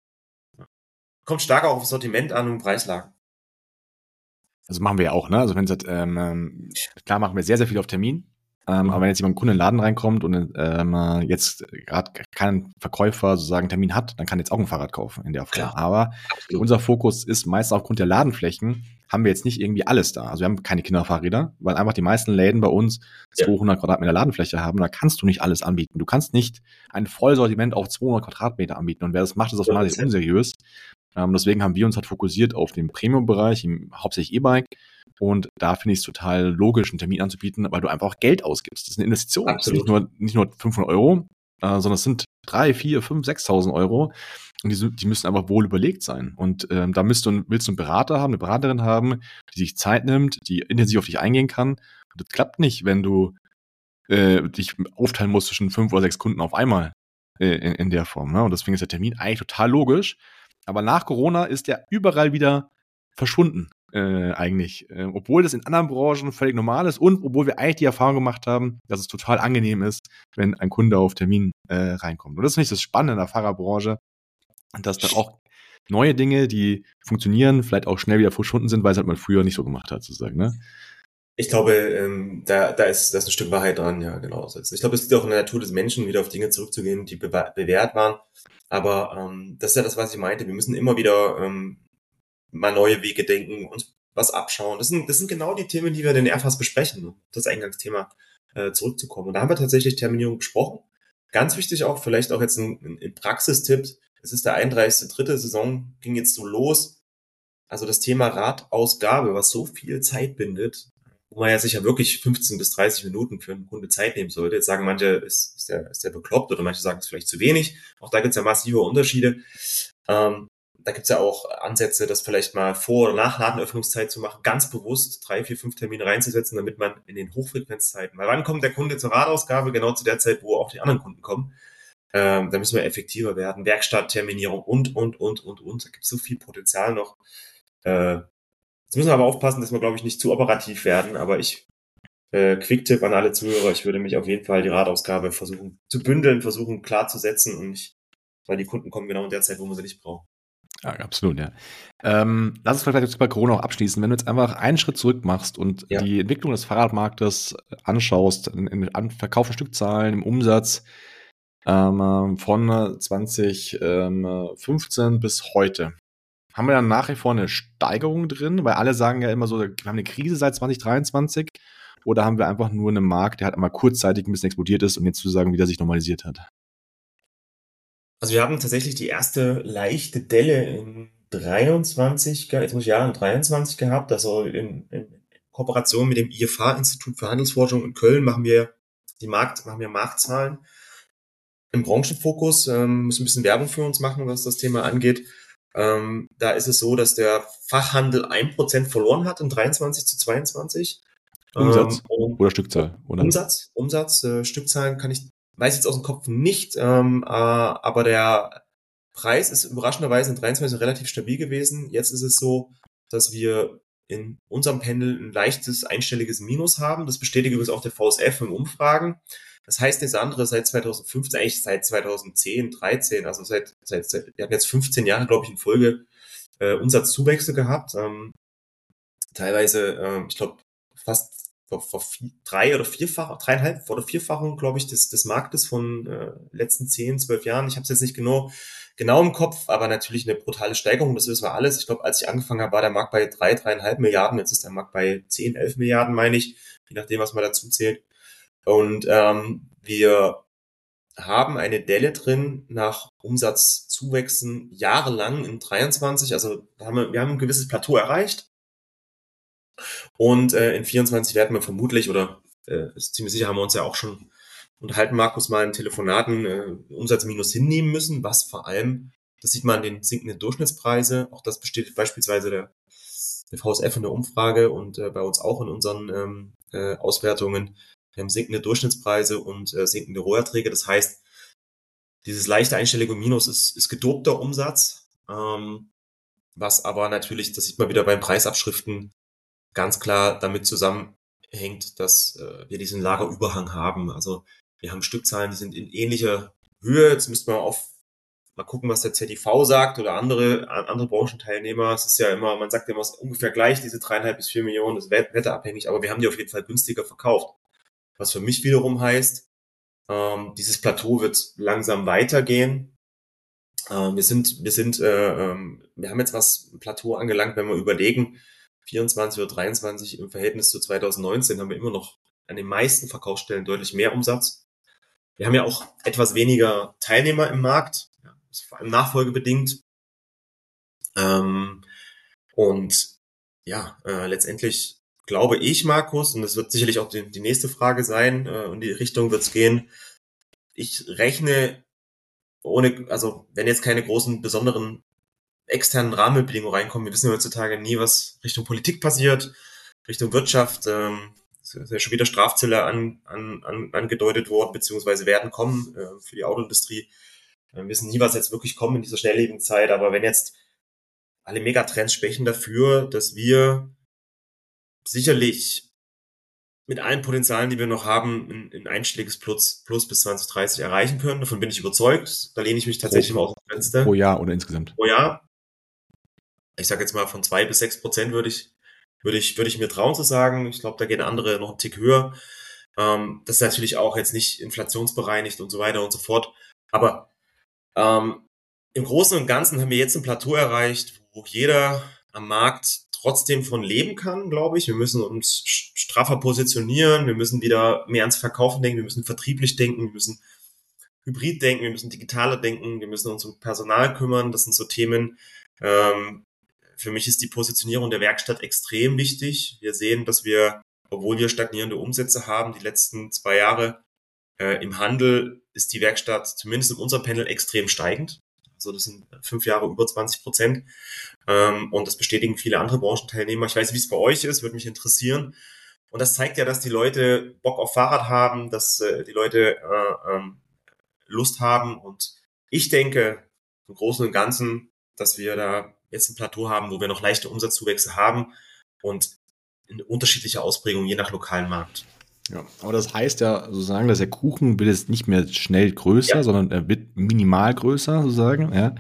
Kommt stark auch auf das Sortiment an und Preislagen. Das machen wir ja auch, ne? Also wenn es klar machen wir sehr, sehr viel auf Termin. Aber wenn jetzt jemand Kunde in den Laden reinkommt und jetzt gerade kein Verkäufer sozusagen Termin hat, dann kann jetzt auch ein Fahrrad kaufen in der Form. Klar, aber absolut. unser Fokus ist meist aufgrund der Ladenflächen, haben wir jetzt nicht irgendwie alles da. Also wir haben keine Kinderfahrräder, weil einfach die meisten Läden bei uns 200 Quadratmeter Ladenfläche haben. Da kannst du nicht alles anbieten. Du kannst nicht ein Vollsortiment auf 200 Quadratmeter anbieten. Und wer das macht, ist aus meiner Sicht unseriös. Deswegen haben wir uns halt fokussiert auf den Premium-Bereich, hauptsächlich E-Bike. Und da finde ich es total logisch, einen Termin anzubieten, weil du einfach auch Geld ausgibst. Das ist eine Investition. Absolut. Das ist nicht nur 500 Euro, sondern es sind 3, 4, 5, 6.000 Euro. Und die müssen einfach wohl überlegt sein. Und da willst du einen Berater haben, eine Beraterin haben, die sich Zeit nimmt, die intensiv auf dich eingehen kann. Und das klappt nicht, wenn du dich aufteilen musst zwischen 5 oder 6 Kunden auf einmal in der Form. Ne? Und deswegen ist der Termin eigentlich total logisch. Aber nach Corona ist der überall wieder verschwunden, eigentlich. Obwohl das in anderen Branchen völlig normal ist und obwohl wir eigentlich die Erfahrung gemacht haben, dass es total angenehm ist, wenn ein Kunde auf Termin reinkommt. Und das ist nicht das Spannende in der Fahrerbranche, dass da auch neue Dinge, die funktionieren, vielleicht auch schnell wieder verschwunden sind, weil es halt man früher nicht so gemacht hat, sozusagen. Ne? Ich glaube, da ist ein Stück Wahrheit dran, ja, genau. Also ich glaube, es liegt auch in der Natur des Menschen, wieder auf Dinge zurückzugehen, die bewährt waren. Aber das ist ja das, was ich meinte. Wir müssen immer wieder mal neue Wege denken, uns was abschauen. Das sind genau die Themen, die wir in den Erfas besprechen, um das Eingangsthema zurückzukommen. Und da haben wir tatsächlich Terminierung besprochen. Ganz wichtig auch, vielleicht auch jetzt ein Praxistipp. Es ist der 31.3. Saison, ging jetzt so los. Also das Thema Radausgabe, was so viel Zeit bindet, wo man ja sicher wirklich 15 bis 30 Minuten für einen Kunde Zeit nehmen sollte. Jetzt sagen manche, ist der bekloppt, oder manche sagen, es ist vielleicht zu wenig. Auch da gibt es ja massive Unterschiede. Da gibt es ja auch Ansätze, das vielleicht mal vor- oder nach Ladenöffnungszeit zu machen, ganz bewusst 3, 4, 5 Termine reinzusetzen, damit man in den Hochfrequenzzeiten, weil wann kommt der Kunde zur Radausgabe? Genau zu der Zeit, wo auch die anderen Kunden kommen. Da müssen wir effektiver werden. Werkstattterminierung und. Da gibt es so viel Potenzial noch. Jetzt müssen wir aber aufpassen, dass wir, glaube ich, nicht zu operativ werden, aber Quick-Tipp an alle Zuhörer, ich würde mich auf jeden Fall die Radausgabe versuchen zu bündeln, versuchen klar zu setzen und nicht, weil die Kunden kommen genau in der Zeit, wo man sie nicht braucht. Ja, absolut, ja. Lass uns vielleicht jetzt bei Corona auch abschließen. Wenn du jetzt einfach einen Schritt zurück machst und die Entwicklung des Fahrradmarktes anschaust, an verkauften Stückzahlen, im Umsatz von 2015 bis heute, haben wir dann nach wie vor eine Steigerung drin? Weil alle sagen ja immer so, wir haben eine Krise seit 2023. Oder haben wir einfach nur einen Markt, der halt einmal kurzzeitig ein bisschen explodiert ist und jetzt sozusagen wieder sich normalisiert hat? Also wir haben tatsächlich die erste leichte Delle in 23 gehabt. Also in Kooperation mit dem IFH, Institut für Handelsforschung in Köln, machen wir Marktzahlen im Branchenfokus, müssen ein bisschen Werbung für uns machen, was das Thema angeht. Da ist es so, dass der Fachhandel 1% verloren hat in 23 zu 22. Umsatz Und oder Stückzahl? Oder? Umsatz, Stückzahlen weiß jetzt aus dem Kopf nicht, aber der Preis ist überraschenderweise in 23 relativ stabil gewesen. Jetzt ist es so, dass wir in unserem Pendel ein leichtes einstelliges Minus haben. Das bestätigt übrigens auch der VSF in Umfragen. Das heißt nichts anderes seit 2015, eigentlich seit 2010, 13, also wir hatten jetzt 15 Jahre, glaube ich, in Folge Umsatzzuwächse gehabt. Teilweise, ich glaube, fast dreieinhalb oder vierfachung, glaube ich, des Marktes von letzten 10, 12 Jahren. Ich habe es jetzt nicht genau im Kopf, aber natürlich eine brutale Steigerung, das wissen wir alles. Ich glaube, als ich angefangen habe, war der Markt bei 3,5 Milliarden, jetzt ist der Markt bei 10, 11 Milliarden, meine ich, je nachdem, was man dazu zählt. Und wir haben eine Delle drin nach Umsatzzuwächsen jahrelang in 23, also wir haben ein gewisses Plateau erreicht. Und in 24 werden wir vermutlich, oder ist ziemlich sicher, haben wir uns ja auch schon unterhalten, Markus, mal in Telefonaten Umsatzminus hinnehmen müssen, was vor allem, das sieht man an den sinkenden Durchschnittspreise, auch das bestätigt beispielsweise der VSF in der Umfrage und bei uns auch in unseren Auswertungen. Wir haben sinkende Durchschnittspreise und sinkende Roherträge. Das heißt, dieses leichte einstellige Minus ist gedobter Umsatz, was aber natürlich, das sieht man wieder beim Preisabschriften, ganz klar damit zusammenhängt, dass wir diesen Lagerüberhang haben. Also wir haben Stückzahlen, die sind in ähnlicher Höhe. Jetzt müsste man mal gucken, was der ZIV sagt oder andere Branchenteilnehmer. Es ist ja immer, man sagt ja immer, es ist ungefähr gleich, diese 3,5 bis 4 Millionen, das ist wetterabhängig, aber wir haben die auf jeden Fall günstiger verkauft. Was für mich wiederum heißt, dieses Plateau wird langsam weitergehen. Wir haben jetzt ein Plateau angelangt, wenn wir überlegen, 24 oder 23 im Verhältnis zu 2019 haben wir immer noch an den meisten Verkaufsstellen deutlich mehr Umsatz. Wir haben ja auch etwas weniger Teilnehmer im Markt, ja, ist vor allem nachfolgebedingt. Und ja, letztendlich glaube ich, Markus, und das wird sicherlich auch die nächste Frage sein, in die Richtung wird es gehen. Ich rechne also wenn jetzt keine großen besonderen externen Rahmenbedingungen reinkommen. Wir wissen ja heutzutage nie, was Richtung Politik passiert, Richtung Wirtschaft. Es ist ja schon wieder Strafzölle angedeutet worden, beziehungsweise werden kommen für die Autoindustrie. Wir wissen nie, was jetzt wirklich kommt in dieser schnelllebigen Zeit. Aber wenn jetzt alle Megatrends sprechen dafür, dass wir sicherlich mit allen Potenzialen, die wir noch haben, ein einschlägiges Plus bis 2030 erreichen können. Davon bin ich überzeugt. Da lehne ich mich tatsächlich mal aus dem Pro Fenster. Jahr oder insgesamt? Pro Jahr. Ich sage jetzt mal von 2 bis 6% würde ich mir trauen zu sagen. Ich glaube, da gehen andere noch einen Tick höher. Das ist natürlich auch jetzt nicht inflationsbereinigt und so weiter und so fort. Aber im Großen und Ganzen haben wir jetzt ein Plateau erreicht, wo jeder am Markt trotzdem von leben kann, glaube ich. Wir müssen uns straffer positionieren, wir müssen wieder mehr ans Verkaufen denken, wir müssen vertrieblich denken, wir müssen hybrid denken, wir müssen digitaler denken, wir müssen uns um Personal kümmern. Das sind so Themen. Für mich ist die Positionierung der Werkstatt extrem wichtig. Wir sehen, dass wir, obwohl wir stagnierende Umsätze haben, die letzten 2 Jahre im Handel ist die Werkstatt zumindest in unserem Panel extrem steigend. Also das sind 5 Jahre über 20%. Und das bestätigen viele andere Branchenteilnehmer. Ich weiß nicht, wie es bei euch ist, würde mich interessieren. Und das zeigt ja, dass die Leute Bock auf Fahrrad haben, dass die Leute Lust haben. Und ich denke im Großen und Ganzen, dass wir da jetzt ein Plateau haben, wo wir noch leichte Umsatzzuwächse haben und in unterschiedlicher Ausprägung je nach lokalen Markt. Ja, aber das heißt ja sozusagen, dass der Kuchen wird jetzt nicht mehr schnell größer, Ja. sondern er wird minimal größer, sozusagen, ja.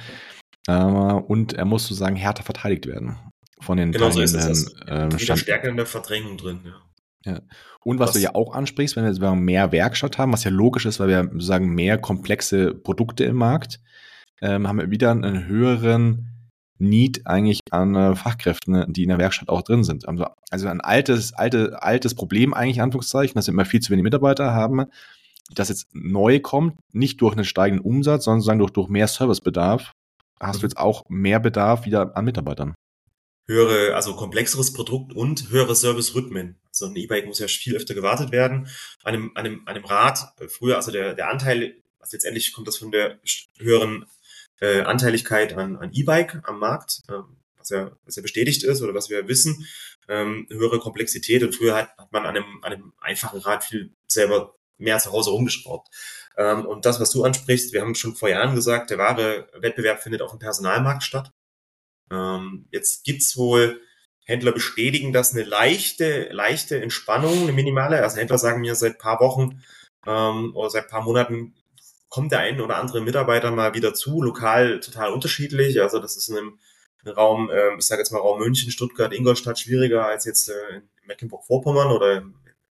Und er muss sozusagen härter verteidigt werden von den Genau so ist es. teilnehmenden Wieder stärker in der Verdrängung drin, ja. Ja. Und was du ja auch ansprichst, wenn wir jetzt mehr Werkstatt haben, was ja logisch ist, weil wir sozusagen mehr komplexe Produkte im Markt, haben wir wieder einen höheren Need eigentlich an Fachkräften, die in der Werkstatt auch drin sind. Also ein altes Problem eigentlich, in Anführungszeichen, dass wir immer viel zu wenig Mitarbeiter haben, das jetzt neu kommt, nicht durch einen steigenden Umsatz, sondern sozusagen durch mehr Servicebedarf, hast du jetzt auch mehr Bedarf wieder an Mitarbeitern. Also komplexeres Produkt und höhere Service-Rhythmen. Also ein E-Bike muss ja viel öfter gewartet werden. An einem Rad, früher, also der Anteil, was letztendlich kommt das von der höheren Anteiligkeit an E-Bike am Markt, was ja bestätigt ist oder was wir wissen, höhere Komplexität und früher hat man an einem einfachen Rad viel selber mehr zu Hause rumgeschraubt. Und das, was du ansprichst, wir haben schon vor Jahren gesagt, der wahre Wettbewerb findet auf dem Personalmarkt statt. Jetzt gibt's wohl, Händler bestätigen das, eine leichte Entspannung, eine minimale. Also Händler sagen mir seit paar Wochen oder seit paar Monaten kommt der ein oder andere Mitarbeiter mal wieder zu, lokal total unterschiedlich. Also das ist in einem Raum, ich sage jetzt mal Raum München, Stuttgart, Ingolstadt schwieriger als jetzt in Mecklenburg-Vorpommern oder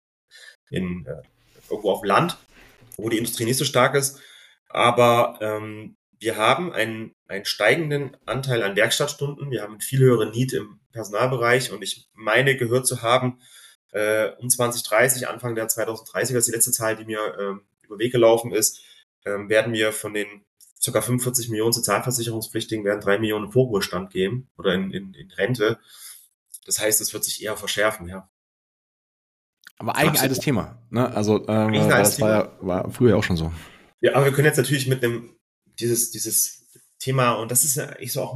irgendwo auf dem Land, wo die Industrie nicht so stark ist. Aber wir haben einen steigenden Anteil an Werkstattstunden. Wir haben einen viel höheren Need im Personalbereich und ich meine gehört zu haben, um 2030, Anfang der 2030er, ist die letzte Zahl, die mir über den Weg gelaufen ist, werden wir von den ca. 45 Millionen Sozialversicherungspflichtigen werden 3 Millionen in Vorruhestand geben oder in Rente. Das heißt, es wird sich eher verschärfen, ja. Aber eigentlich altes Thema, ne? Also, Eigentlich ein weil altes das Thema. war früher auch schon so. Ja, aber wir können jetzt natürlich mit dieses Thema, und das ist ja ich so auch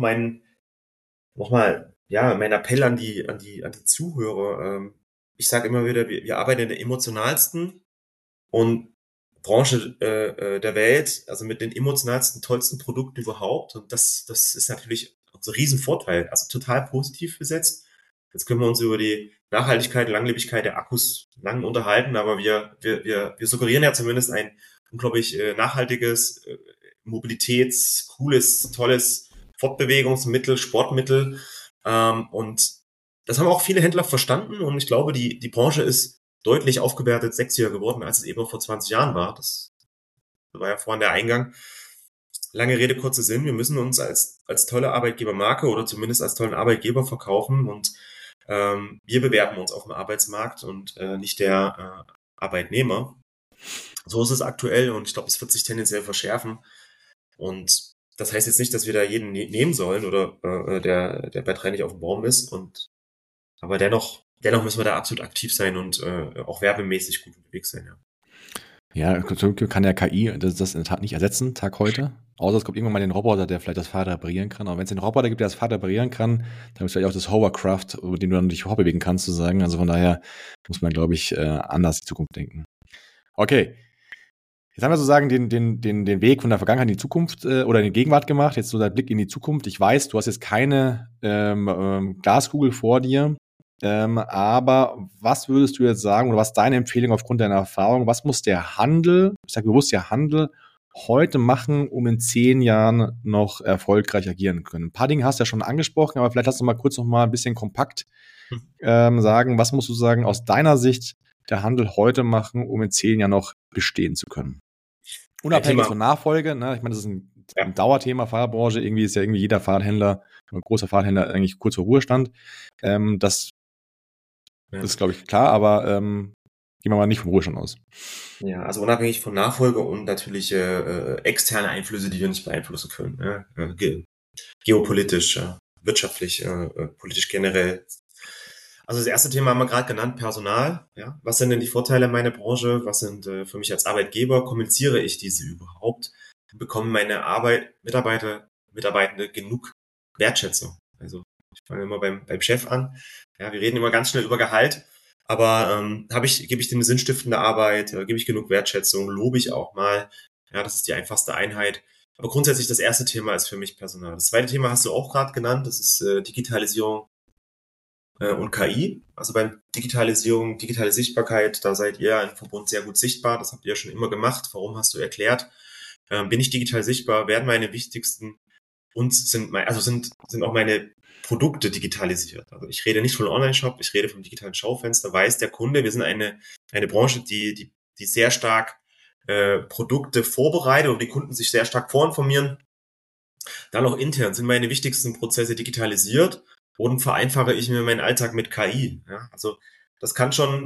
nochmal, ja, mein Appell an die Zuhörer. Ich sage immer wieder, wir arbeiten in der emotionalsten und Branche der Welt, also mit den emotionalsten, tollsten Produkten überhaupt. Und das ist natürlich unser Riesenvorteil, also total positiv besetzt. Jetzt können wir uns über die Nachhaltigkeit, Langlebigkeit der Akkus lang unterhalten, aber wir suggerieren ja zumindest ein unglaublich nachhaltiges, cooles, tolles Fortbewegungsmittel, Sportmittel. Und das haben auch viele Händler verstanden und ich glaube, die Branche ist deutlich aufgewertet, sexier geworden, als es eben noch vor 20 Jahren war. Das war ja vorhin der Eingang. Lange Rede, kurzer Sinn. Wir müssen uns als tolle Arbeitgebermarke oder zumindest als tollen Arbeitgeber verkaufen und wir bewerben uns auf dem Arbeitsmarkt und nicht der Arbeitnehmer. So ist es aktuell und ich glaube, es wird sich tendenziell verschärfen. Und das heißt jetzt nicht, dass wir da jeden nehmen sollen oder der bei 3 nicht auf dem Baum ist. Aber dennoch müssen wir da absolut aktiv sein und auch werbemäßig gut unterwegs sein, ja. Ja, zum Glück kann der KI das in der Tat nicht ersetzen, Tag heute. Außer es kommt irgendwann mal den Roboter, der vielleicht das Fahrrad reparieren kann. Aber wenn es den Roboter gibt, der das Fahrrad reparieren kann, dann gibt es vielleicht auch das Hovercraft, mit dem du dann dich fortbewegen kannst, sozusagen. Also von daher muss man, glaube ich, anders die Zukunft denken. Okay. Jetzt haben wir sozusagen den Weg von der Vergangenheit in die Zukunft oder in die Gegenwart gemacht. Jetzt so der Blick in die Zukunft. Ich weiß, du hast jetzt keine Glaskugel vor dir. Aber was würdest du jetzt sagen oder was ist deine Empfehlung aufgrund deiner Erfahrung? Was muss der Handel, ich sage bewusst der Handel, heute machen, um in 10 Jahren noch erfolgreich agieren können? Ein paar Dinge hast du ja schon angesprochen, aber vielleicht lass uns mal kurz noch mal ein bisschen kompakt sagen, was musst du sagen aus deiner Sicht der Handel heute machen, um in 10 Jahren noch bestehen zu können? Unabhängig von Nachfolge, ne? Ich meine, das ist ein Dauerthema, Fahrradbranche. Irgendwie ist ja irgendwie jeder Fahrradhändler, ein großer Fahrradhändler eigentlich kurz vor Ruhestand. Das ist, glaube ich, klar, aber gehen wir mal nicht vom Ruhestand aus. Ja, also unabhängig von Nachfolge und natürlich externe Einflüsse, die wir nicht beeinflussen können. Geopolitisch, wirtschaftlich, politisch generell. Also das erste Thema haben wir gerade genannt, Personal. Ja, was sind denn die Vorteile meiner Branche? Was sind für mich als Arbeitgeber? Kommuniziere ich diese überhaupt? Bekommen meine Mitarbeitende genug Wertschätzung? Also ich fange immer beim Chef an. Ja, wir reden immer ganz schnell über Gehalt, aber gebe ich dem eine sinnstiftende Arbeit? Gebe ich genug Wertschätzung? Lobe ich auch mal? Ja, das ist die einfachste Einheit. Aber grundsätzlich das erste Thema ist für mich Personal. Das zweite Thema hast du auch gerade genannt. Das ist Digitalisierung und KI. Also beim Digitalisierung, digitale Sichtbarkeit, da seid ihr im Verbund sehr gut sichtbar. Das habt ihr schon immer gemacht. Warum hast du erklärt? Bin ich digital sichtbar? Werden meine wichtigsten und sind auch meine Produkte digitalisiert. Also ich rede nicht von Online-Shop, ich rede vom digitalen Schaufenster. Weiß der Kunde, wir sind eine Branche, die sehr stark Produkte vorbereitet und die Kunden sich sehr stark vorinformieren. Dann auch intern sind meine wichtigsten Prozesse digitalisiert und vereinfache ich mir meinen Alltag mit KI. Ja, also das kann schon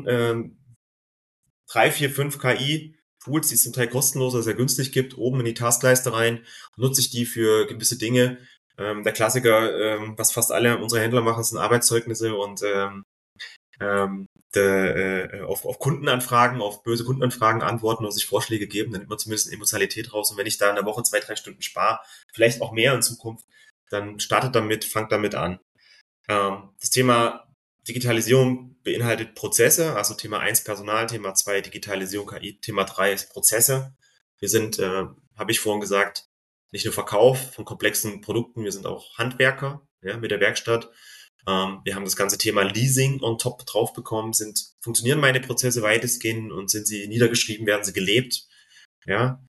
3, 4, 5 KI-Tools, die es zum Teil kostenlos oder sehr günstig gibt, oben in die Taskleiste rein, nutze ich die für gewisse Dinge. Der Klassiker, was fast alle unsere Händler machen, sind Arbeitszeugnisse und auf Kundenanfragen, auf böse Kundenanfragen antworten oder sich Vorschläge geben, dann nimmt man zumindest Emotionalität raus. Und wenn ich da in der Woche 2, 3 Stunden spare, vielleicht auch mehr in Zukunft, dann fangt damit an. Das Thema Digitalisierung beinhaltet Prozesse, also Thema 1 Personal, Thema 2 Digitalisierung KI, Thema 3 ist Prozesse. Wir sind, habe ich vorhin gesagt, nicht nur Verkauf von komplexen Produkten, wir sind auch Handwerker, ja, mit der Werkstatt. Wir haben das ganze Thema Leasing on top drauf bekommen. Funktionieren meine Prozesse weitestgehend und sind sie niedergeschrieben, werden sie gelebt? Ja,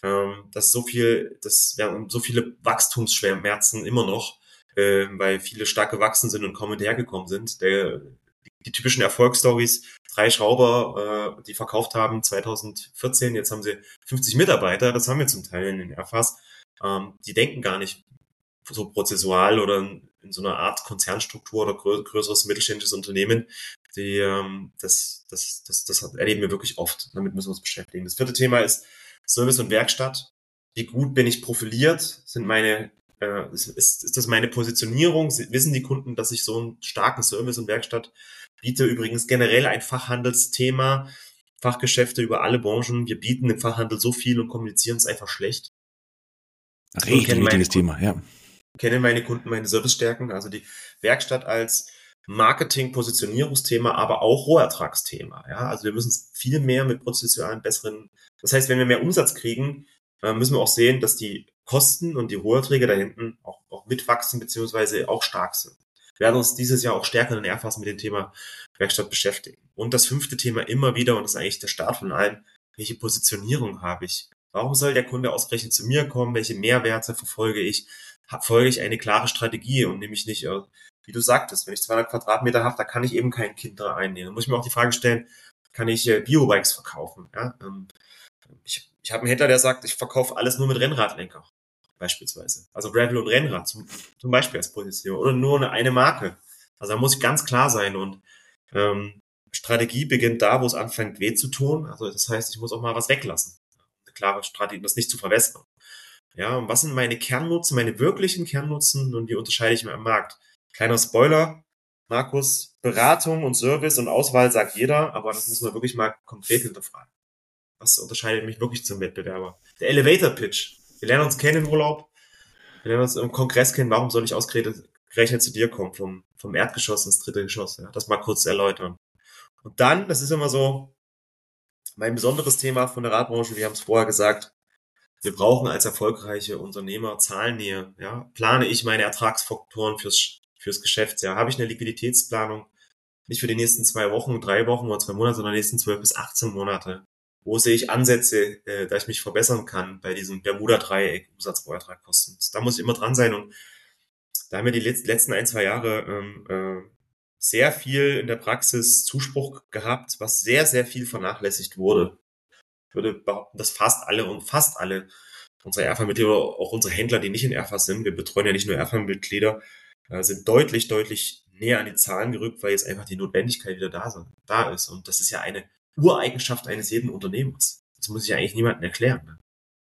wir haben so viele Wachstumsschmerzen immer noch, weil viele stark gewachsen sind und kaum hinterhergekommen sind. Die typischen Erfolgsstories, 3 Schrauber, die verkauft haben 2014, jetzt haben sie 50 Mitarbeiter, das haben wir zum Teil in den Erfass. Die denken gar nicht so prozessual oder in so einer Art Konzernstruktur oder größeres mittelständisches Unternehmen. Das erleben wir wirklich oft. Damit müssen wir uns beschäftigen. Das vierte Thema ist Service und Werkstatt. Wie gut bin ich profiliert? Ist das meine Positionierung? Wissen die Kunden, dass ich so einen starken Service und Werkstatt biete? Übrigens generell ein Fachhandelsthema. Fachgeschäfte über alle Branchen. Wir bieten im Fachhandel so viel und kommunizieren es einfach schlecht. Richtig wichtiges Thema, ja. Kennen meine Kunden meine Servicestärken, also die Werkstatt als Marketing-Positionierungsthema, aber auch Rohertragsthema. Ja, also wir müssen viel mehr mit prozessualen besseren. Das heißt, wenn wir mehr Umsatz kriegen, müssen wir auch sehen, dass die Kosten und die Roherträge da hinten auch mitwachsen beziehungsweise auch stark sind. Wir werden uns dieses Jahr auch stärker in den Erfassen mit dem Thema Werkstatt beschäftigen. Und das fünfte Thema immer wieder, und das ist eigentlich der Start von allem, welche Positionierung habe ich? Warum soll der Kunde ausgerechnet zu mir kommen? Welche Mehrwerte verfolge ich? Folge ich eine klare Strategie und nämlich nicht, wie du sagtest, wenn ich 200 Quadratmeter habe, da kann ich eben kein Kind da einnehmen. Da muss ich mir auch die Frage stellen, kann ich Biobikes verkaufen? Ja? Ich habe einen Händler, der sagt, ich verkaufe alles nur mit Rennradlenker, beispielsweise. Also Gravel und Rennrad zum Beispiel als Position oder nur eine Marke. Also da muss ich ganz klar sein und Strategie beginnt da, wo es anfängt weh zu tun. Also das heißt, ich muss auch mal was weglassen. Eine klare Strategie, das nicht zu verwässern. Ja, und was sind meine Kernnutzen, meine wirklichen Kernnutzen und wie unterscheide ich mich am Markt? Kleiner Spoiler, Markus, Beratung und Service und Auswahl sagt jeder, aber das muss man wirklich mal konkret hinterfragen. Was unterscheidet mich wirklich zum Wettbewerber? Der Elevator Pitch. Wir lernen uns kennen im Urlaub, wir lernen uns im Kongress kennen, warum soll ich ausgerechnet zu dir kommen, vom Erdgeschoss ins 3. Geschoss? Ja, das mal kurz erläutern. Und dann, das ist immer so mein besonderes Thema von der Radbranche, wir haben es vorher gesagt, wir brauchen als erfolgreiche Unternehmer Zahlennähe. Ja? Plane ich meine Ertragsfaktoren fürs Geschäftsjahr? Habe ich eine Liquiditätsplanung? Nicht für die nächsten 2 Wochen, 3 Wochen oder 2 Monate, sondern die nächsten 12 bis 18 Monate. Wo sehe ich Ansätze, da ich mich verbessern kann bei diesem Bermuda-Dreieck, Umsatz, Rohertrag, Kosten? Da muss ich immer dran sein und da haben wir die letzten 1, 2 Jahre sehr viel in der Praxis Zuspruch gehabt, was sehr, sehr viel vernachlässigt wurde. Ich würde behaupten, dass fast alle unsere Erfa-Mitglieder, auch unsere Händler, die nicht in Erfa sind, wir betreuen ja nicht nur Erfa-Mitglieder, sind deutlich, deutlich näher an die Zahlen gerückt, weil jetzt einfach die Notwendigkeit wieder da ist. Und das ist ja eine Ureigenschaft eines jeden Unternehmens. Das muss ich ja eigentlich niemandem erklären.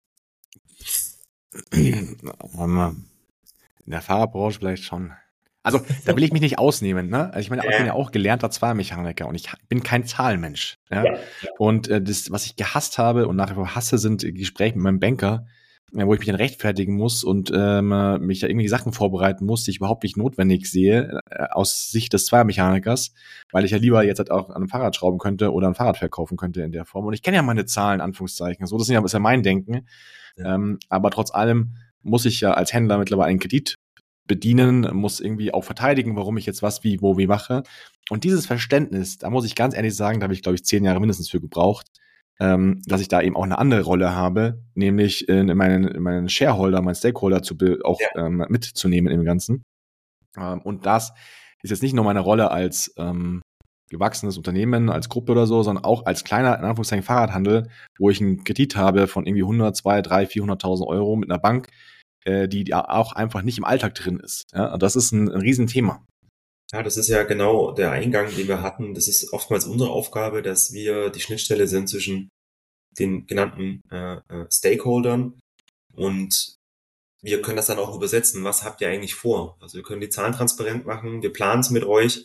In der Fahrerbranche vielleicht schon. Also, da will ich mich nicht ausnehmen, ne? Also ich meine, ich bin ja auch gelernter Zwangsmechaniker und ich bin kein Zahlenmensch. Ja? Ja. Und das, was ich gehasst habe und nach wie vor hasse, sind Gespräche mit meinem Banker, wo ich mich dann rechtfertigen muss und mich da irgendwie Sachen vorbereiten muss, die ich überhaupt nicht notwendig sehe, aus Sicht des Zwangsmechanikers, weil ich ja lieber jetzt halt auch an einem Fahrrad schrauben könnte oder ein Fahrrad verkaufen könnte in der Form. Und ich kenne ja meine Zahlen, Anführungszeichen. So, das ist ja mein Denken. Ja. Aber trotz allem muss ich ja als Händler mittlerweile einen Kredit bedienen, muss irgendwie auch verteidigen, warum ich jetzt was, wie, wo, wie mache. Und dieses Verständnis, da muss ich ganz ehrlich sagen, da habe ich, glaube ich, 10 Jahre mindestens für gebraucht, dass ich da eben auch eine andere Rolle habe, nämlich in meinen Shareholder, meinen Stakeholder mitzunehmen im Ganzen. Und das ist jetzt nicht nur meine Rolle als gewachsenes Unternehmen, als Gruppe oder so, sondern auch als kleiner, in Anführungszeichen, Fahrradhandel, wo ich einen Kredit habe von irgendwie 100, 200, 300, 400.000 Euro mit einer Bank, die auch einfach nicht im Alltag drin ist. Ja, und das ist ein Riesenthema. Ja, das ist ja genau der Eingang, den wir hatten. Das ist oftmals unsere Aufgabe, dass wir die Schnittstelle sind zwischen den genannten Stakeholdern und wir können das dann auch übersetzen. Was habt ihr eigentlich vor? Also wir können die Zahlen transparent machen, wir planen es mit euch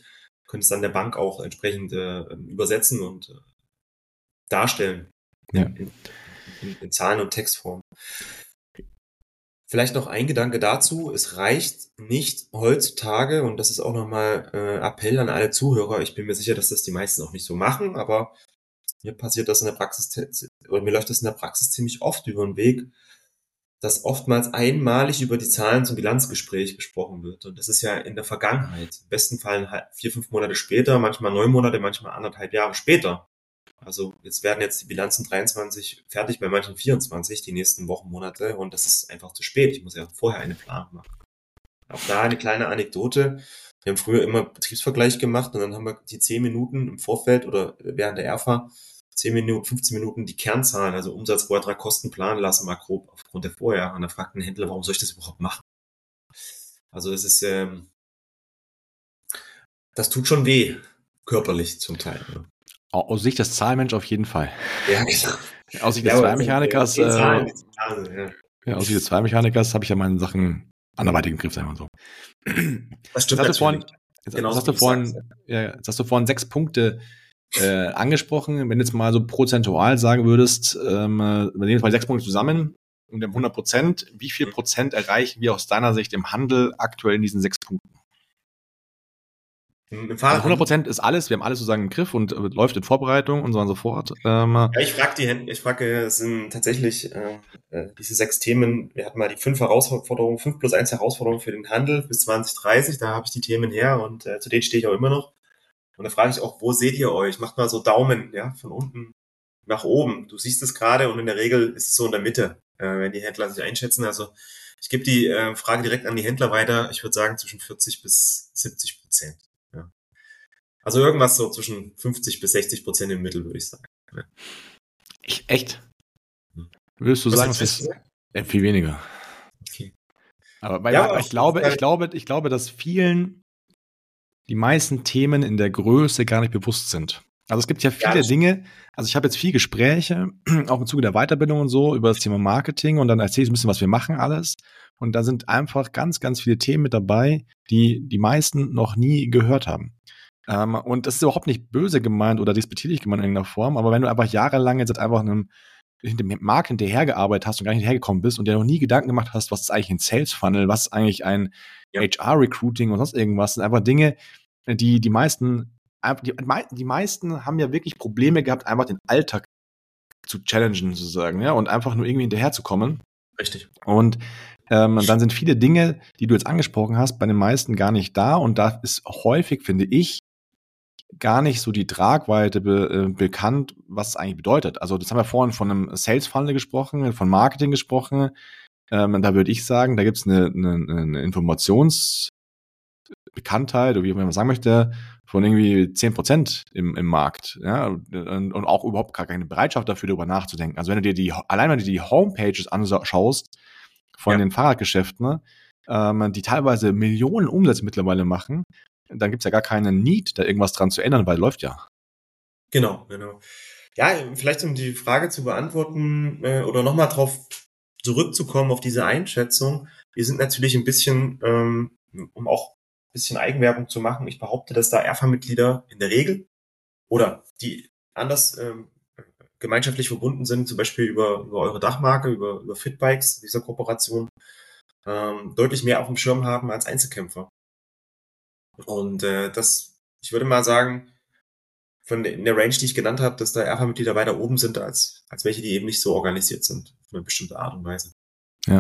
können es dann der Bank auch entsprechend übersetzen und darstellen Ja. in Zahlen- und Textform. Vielleicht noch ein Gedanke dazu. Es reicht nicht heutzutage, und das ist auch nochmal Appell an alle Zuhörer. Ich bin mir sicher, dass das die meisten auch nicht so machen, aber mir passiert das in der Praxis, oder mir läuft das in der Praxis ziemlich oft über den Weg, dass oftmals einmalig über die Zahlen zum Bilanzgespräch gesprochen wird. Und das ist ja in der Vergangenheit. Im besten Fall 4, 5 Monate später, manchmal 9 Monate, manchmal 1,5 Jahre später. Also werden jetzt die Bilanzen 23 fertig, bei manchen 24, die nächsten Wochen, Monate. Und das ist einfach zu spät. Ich muss ja vorher eine Planung machen. Auch da eine kleine Anekdote. Wir haben früher immer Betriebsvergleich gemacht und dann haben wir die 10 Minuten im Vorfeld oder während der RFA 10 Minuten, 15 Minuten die Kernzahlen, also Umsatz, Vortrag, Kosten planen lassen, mal grob aufgrund der Vorjahre. Und da fragt ein Händler, warum soll ich das überhaupt machen? Also das ist, das tut schon weh, körperlich zum Teil. Ne? Aus Sicht des Zahlenmensch auf jeden Fall. Ja, genau. Aus Sicht des Zweimechanikers, ja. aus Sicht des Zweimechanikers habe ich ja meine Sachen anderweitig im Griff, sagen wir so. Das stimmt jetzt hast du vorhin 6 Punkte angesprochen. Wenn du jetzt mal so prozentual sagen würdest, wir nehmen jetzt mal 6 Punkte zusammen und wir haben 100%, wie viel Prozent erreichen wir aus deiner Sicht im Handel aktuell in diesen 6 Punkten? Also 100% ist alles, wir haben alles sozusagen im Griff und läuft in Vorbereitung und so und so fort. Ja, ich frage, es sind tatsächlich diese 6 Themen, wir hatten mal die 5 Herausforderungen, 5+1 Herausforderungen für den Handel bis 2030, da habe ich die Themen her und zu denen stehe ich auch immer noch. Und da frage ich auch, wo seht ihr euch? Macht mal so Daumen, ja, von unten nach oben. Du siehst es gerade und in der Regel ist es so in der Mitte, wenn die Händler sich einschätzen. Also ich gebe die Frage direkt an die Händler weiter. Ich würde sagen zwischen 40-70%. Ja. Also irgendwas so zwischen 50-60% im Mittel, würde ich sagen. Ja. Echt? Würdest du sagen, es ist viel weniger? Okay. Aber ich glaube, dass vielen die meisten Themen in der Größe gar nicht bewusst sind. Also es gibt ja viele Dinge, also ich habe jetzt viel Gespräche, auch im Zuge der Weiterbildung und so, über das Thema Marketing und dann erzähle ich ein bisschen, was wir machen alles. Und da sind einfach ganz, ganz viele Themen mit dabei, die die meisten noch nie gehört haben. Und das ist überhaupt nicht böse gemeint oder despektierlich gemeint in irgendeiner Form, aber wenn du einfach jahrelang jetzt einfach einem Markt hinterhergearbeitet hast und gar nicht hinterhergekommen bist und dir noch nie Gedanken gemacht hast, was ist eigentlich ein Sales Funnel, was ist eigentlich ein HR-Recruiting und sonst irgendwas, sind einfach Dinge, die meisten haben ja wirklich Probleme gehabt, einfach den Alltag zu challengen, sozusagen, ja, und einfach nur irgendwie hinterherzukommen. Richtig. Und dann sind viele Dinge, die du jetzt angesprochen hast, bei den meisten gar nicht da und da ist häufig, finde ich, gar nicht so die Tragweite bekannt, was es eigentlich bedeutet. Also das haben wir vorhin von einem Sales Funnel gesprochen, von Marketing gesprochen. Da würde ich sagen, da gibt es eine Informationsbekanntheit, oder wie man sagen möchte, von irgendwie 10% im Markt. Ja? Und auch überhaupt gar keine Bereitschaft dafür, darüber nachzudenken. Also wenn du dir allein wenn du die Homepages anschaust von den Fahrradgeschäften, die teilweise Millionen Umsätze mittlerweile machen, dann gibt es ja gar keinen Need, da irgendwas dran zu ändern, weil läuft ja. Genau. Ja, vielleicht um die Frage zu beantworten oder nochmal drauf zurückzukommen auf diese Einschätzung. Wir sind natürlich ein bisschen, um auch ein bisschen Eigenwerbung zu machen, ich behaupte, dass da ERFA-Mitglieder in der Regel oder die anders gemeinschaftlich verbunden sind, zum Beispiel über eure Dachmarke, über Fitbikes, dieser Kooperation, deutlich mehr auf dem Schirm haben als Einzelkämpfer. Und ich würde mal sagen, in der Range, die ich genannt habe, dass da ERFA-Mitglieder weiter oben sind als welche, die eben nicht so organisiert sind, auf eine bestimmte Art und Weise. Ja,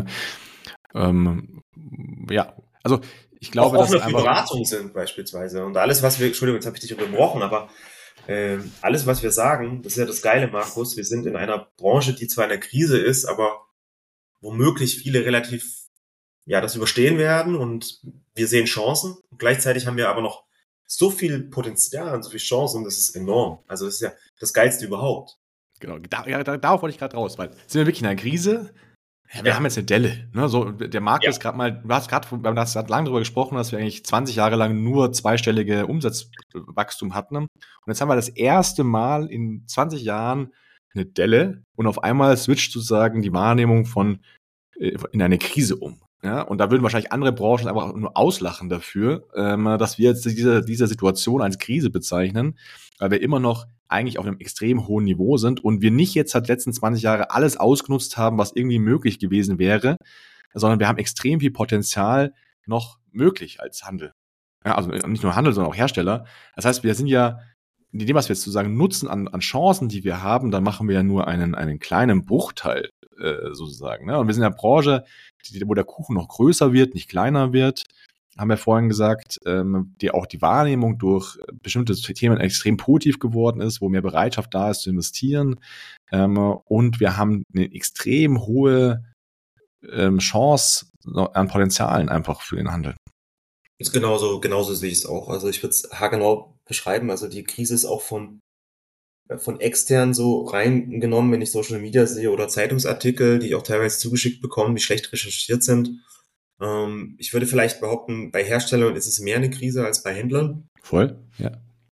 also ich glaube, dass einfach Beratung sind beispielsweise und alles, was wir, Entschuldigung, jetzt habe ich dich unterbrochen, aber alles, was wir sagen, das ist ja das Geile, Markus, wir sind in einer Branche, die zwar in der Krise ist, aber womöglich viele relativ das überstehen werden und wir sehen Chancen. Und gleichzeitig haben wir aber noch so viel Potenzial und so viel Chancen, das ist enorm. Also das ist ja das Geilste überhaupt. Genau, darauf wollte ich gerade raus, weil sind wir wirklich in einer Krise? Ja, wir haben jetzt eine Delle. Ne? So, der Markt ist gerade mal, wir haben lange darüber gesprochen, dass wir eigentlich 20 Jahre lang nur zweistellige Umsatzwachstum hatten. Und jetzt haben wir das erste Mal in 20 Jahren eine Delle und auf einmal switcht sozusagen die Wahrnehmung in eine Krise um. Ja, und da würden wahrscheinlich andere Branchen einfach nur auslachen dafür, dass wir jetzt diese Situation als Krise bezeichnen, weil wir immer noch eigentlich auf einem extrem hohen Niveau sind und wir nicht jetzt seit letzten 20 Jahre alles ausgenutzt haben, was irgendwie möglich gewesen wäre, sondern wir haben extrem viel Potenzial noch möglich als Handel. Ja, also nicht nur Handel, sondern auch Hersteller. Das heißt, wir sind ja in dem, was wir jetzt sozusagen nutzen an Chancen, die wir haben, da machen wir ja nur einen kleinen Bruchteil sozusagen. Ne? Und wir sind in einer Branche, wo der Kuchen noch größer wird, nicht kleiner wird, haben wir vorhin gesagt, die auch die Wahrnehmung durch bestimmte Themen extrem positiv geworden ist, wo mehr Bereitschaft da ist zu investieren. Und wir haben eine extrem hohe Chance an Potenzialen einfach für den Handel. Das ist genauso sehe ich es auch. Also ich würde es haargenau beschreiben. Also die Krise ist auch von extern so reingenommen, wenn ich Social Media sehe oder Zeitungsartikel, die ich auch teilweise zugeschickt bekomme, die schlecht recherchiert sind. Ich würde vielleicht behaupten, bei Herstellern ist es mehr eine Krise als bei Händlern. Voll, ja.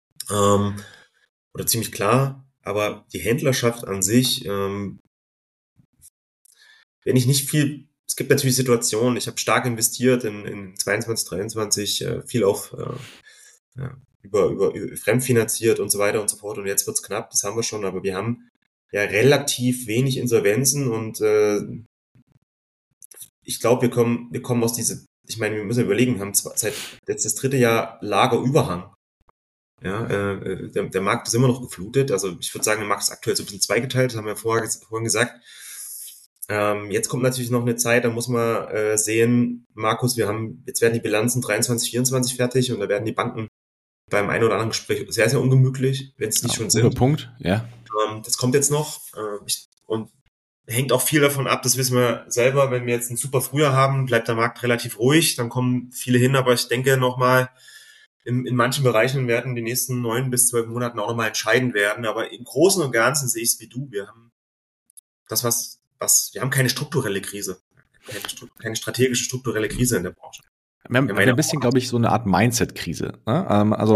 Oder ziemlich klar. Aber die Händlerschaft an sich, wenn ich nicht viel, es gibt natürlich Situationen, ich habe stark investiert in 22, 23, viel auf über fremdfinanziert und so weiter und so fort. Und jetzt wird's knapp, das haben wir schon, aber wir haben ja relativ wenig Insolvenzen und ich glaube, wir kommen aus ich meine, wir müssen überlegen, wir haben seit jetzt das 3. Jahr Lagerüberhang. Ja, der Markt ist immer noch geflutet. Also ich würde sagen, der Markt ist aktuell so ein bisschen zweigeteilt, das haben wir vorhin gesagt. Jetzt kommt natürlich noch eine Zeit, da muss man sehen, Markus, jetzt werden die Bilanzen 23, 24 fertig und da werden die Banken beim einen oder anderen Gespräch sehr, sehr ungemütlich, wenn es nicht schon sind. Guter Punkt, ja. Das kommt jetzt noch und hängt auch viel davon ab, das wissen wir selber, wenn wir jetzt ein super Frühjahr haben, bleibt der Markt relativ ruhig, dann kommen viele hin, aber ich denke nochmal, in manchen Bereichen werden die nächsten 9 bis 12 Monaten auch nochmal entscheidend werden, aber im Großen und Ganzen sehe ich es wie du, wir haben wir haben keine strukturelle Krise, keine strategische strukturelle Krise in der Branche. Wir haben ein bisschen, glaube ich, so eine Art Mindset-Krise. Ne?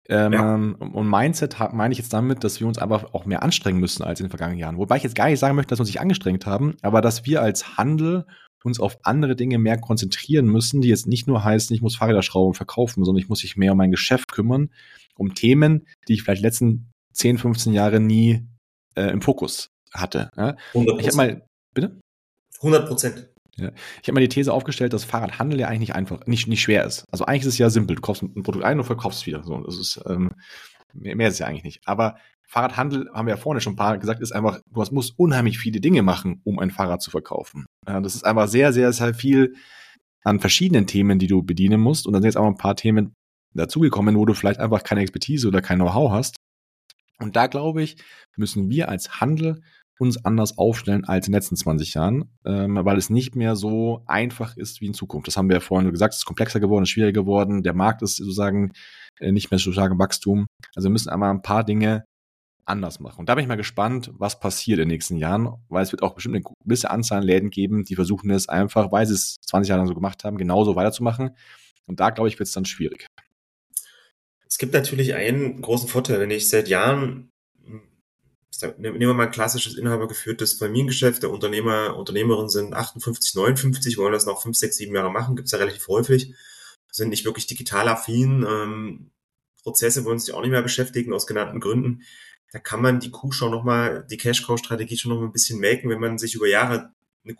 Und Mindset meine ich jetzt damit, dass wir uns einfach auch mehr anstrengen müssen als in den vergangenen Jahren. Wobei ich jetzt gar nicht sagen möchte, dass wir uns nicht angestrengt haben, aber dass wir als Handel uns auf andere Dinge mehr konzentrieren müssen, die jetzt nicht nur heißen, ich muss Fahrräder schrauben und verkaufen, sondern ich muss mich mehr um mein Geschäft kümmern, um Themen, die ich vielleicht die letzten 10, 15 Jahre nie im Fokus hatte. Ja? 100%. Ich habe mal, bitte? 100%. Ja. Ich habe mal die These aufgestellt, dass Fahrradhandel ja eigentlich nicht schwer ist. Also eigentlich ist es ja simpel. Du kaufst ein Produkt ein und verkaufst es wieder. So, das ist, mehr ist es ja eigentlich nicht. Aber Fahrradhandel, haben wir ja vorne schon ein paar gesagt, ist einfach, du musst unheimlich viele Dinge machen, um ein Fahrrad zu verkaufen. Das ist einfach sehr, sehr, sehr viel an verschiedenen Themen, die du bedienen musst. Und dann sind jetzt auch ein paar Themen dazugekommen, wo du vielleicht einfach keine Expertise oder kein Know-how hast. Und da, glaube ich, müssen wir als Handel uns anders aufstellen als in den letzten 20 Jahren, weil es nicht mehr so einfach ist wie in Zukunft. Das haben wir ja vorhin gesagt, es ist komplexer geworden, es ist schwieriger geworden, der Markt ist sozusagen nicht mehr so stark im Wachstum. Also wir müssen einmal ein paar Dinge anders machen. Und da bin ich mal gespannt, was passiert in den nächsten Jahren, weil es wird auch bestimmt eine gewisse Anzahl an Läden geben, die versuchen es einfach, weil sie es 20 Jahre lang so gemacht haben, genauso weiterzumachen. Und da, glaube ich, wird es dann schwierig. Es gibt natürlich einen großen Vorteil, wenn ich seit Jahren, nehmen wir mal ein klassisches inhabergeführtes Familiengeschäft, der Unternehmerin sind 58, 59, wollen das noch 5, 6, 7 Jahre machen, gibt es ja relativ häufig, sind nicht wirklich digital affin, Prozesse wollen sich auch nicht mehr beschäftigen, aus genannten Gründen. Da kann man die Kuh schon nochmal, die Cash-Cow-Strategie schon noch ein bisschen melken, wenn man sich über Jahre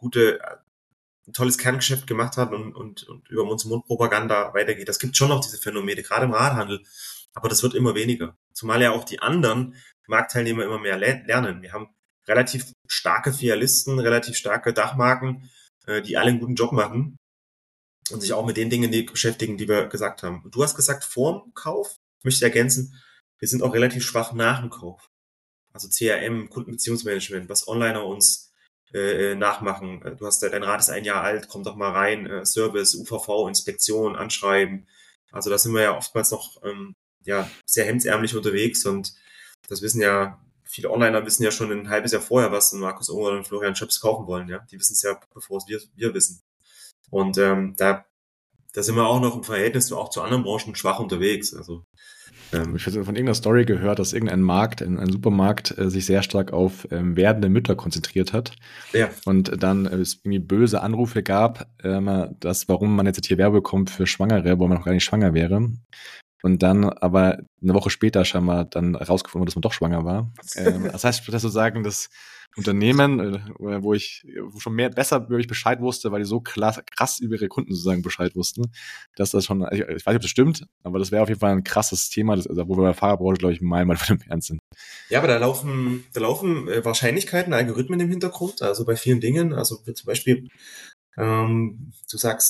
ein tolles Kerngeschäft gemacht hat und über Mund-zu-Mund-Propaganda weitergeht. Das gibt schon noch diese Phänomene, gerade im Radhandel. Aber das wird immer weniger. Zumal ja auch die anderen Marktteilnehmer immer mehr lernen. Wir haben relativ starke Filialisten, relativ starke Dachmarken, die alle einen guten Job machen und sich auch mit den Dingen beschäftigen, die wir gesagt haben. Und du hast gesagt, vorm Kauf, ich möchte ergänzen, wir sind auch relativ schwach nach dem Kauf. Also CRM, Kundenbeziehungsmanagement, was Onliner uns nachmachen. Du hast dein Rad ist 1 Jahr alt, komm doch mal rein, Service, UVV, Inspektion, Anschreiben. Also da sind wir ja oftmals noch sehr hemdsärmlich unterwegs und das wissen ja, viele Onliner wissen ja schon ein halbes Jahr vorher, was Markus Unger und Florian Schöps kaufen wollen. Ja, die wissen es ja, bevor es wir wissen. Und da sind wir auch noch im Verhältnis auch zu anderen Branchen schwach unterwegs. Also Ich habe von irgendeiner Story gehört, dass irgendein Markt, ein Supermarkt, sich sehr stark auf werdende Mütter konzentriert hat. Ja. Und dann es irgendwie böse Anrufe gab, warum man jetzt hier Werbung bekommt für Schwangere, wo man noch gar nicht schwanger wäre. Und dann aber eine Woche später scheinbar dann rausgefunden wurde, dass man doch schwanger war. Das heißt sozusagen, das Unternehmen, wo schon besser über mich Bescheid wusste, weil die so krass über ihre Kunden sozusagen Bescheid wussten, dass das schon, ich weiß nicht, ob das stimmt, aber das wäre auf jeden Fall ein krasses Thema, wo wir bei der Fahrerbranche, glaube ich, mal von dem Ernst sind. Ja, aber da laufen Wahrscheinlichkeiten, Algorithmen im Hintergrund, also bei vielen Dingen, also zum Beispiel, du sagst,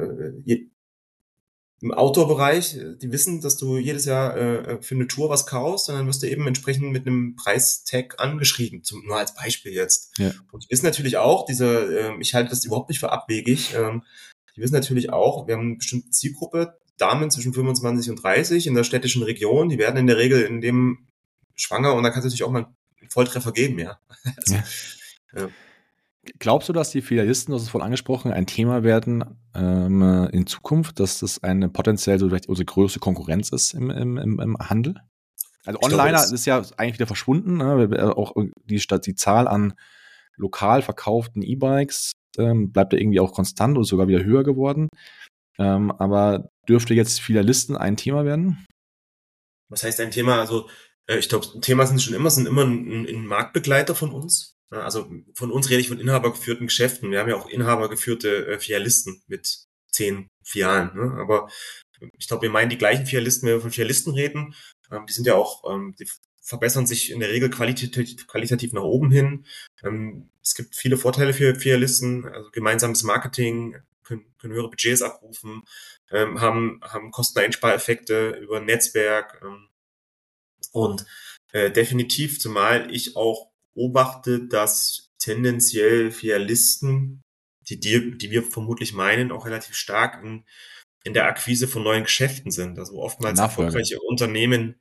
im Outdoor-Bereich, die wissen, dass du jedes Jahr für eine Tour was kaufst und dann wirst du eben entsprechend mit einem Preistag angeschrieben, nur als Beispiel jetzt. Ja. Und die wissen natürlich auch, ich halte das überhaupt nicht für abwegig, die wissen natürlich auch, wir haben eine bestimmte Zielgruppe, Damen zwischen 25 und 30 in der städtischen Region, die werden in der Regel in dem schwanger und da kannst du natürlich auch mal einen Volltreffer geben, ja. Also, ja. Glaubst du, dass die Filialisten, du hast es vorhin angesprochen, ein Thema werden in Zukunft, dass das eine potenziell so vielleicht unsere größte Konkurrenz ist im Handel? Also Onliner ist ja eigentlich wieder verschwunden, ne? Auch die Zahl an lokal verkauften E-Bikes bleibt ja irgendwie auch konstant und sogar wieder höher geworden. Aber dürfte jetzt Filialisten ein Thema werden? Was heißt ein Thema? Also ich glaube, Thema sind immer ein Marktbegleiter von uns. Also von uns rede ich von inhabergeführten Geschäften. Wir haben ja auch inhabergeführte Filialisten mit 10 Filialen. Ne? Aber ich glaube, wir meinen die gleichen Filialisten, wenn wir von Filialisten reden. Die sind ja auch, die verbessern sich in der Regel qualitativ nach oben hin. Es gibt viele Vorteile für Filialisten, also gemeinsames Marketing, können höhere Budgets abrufen, haben Kosteneinspareffekte über ein Netzwerk und definitiv, zumal ich auch beobachte, dass tendenziell Filialisten, die wir vermutlich meinen, auch relativ stark in der Akquise von neuen Geschäften sind. Also oftmals erfolgreiche Unternehmen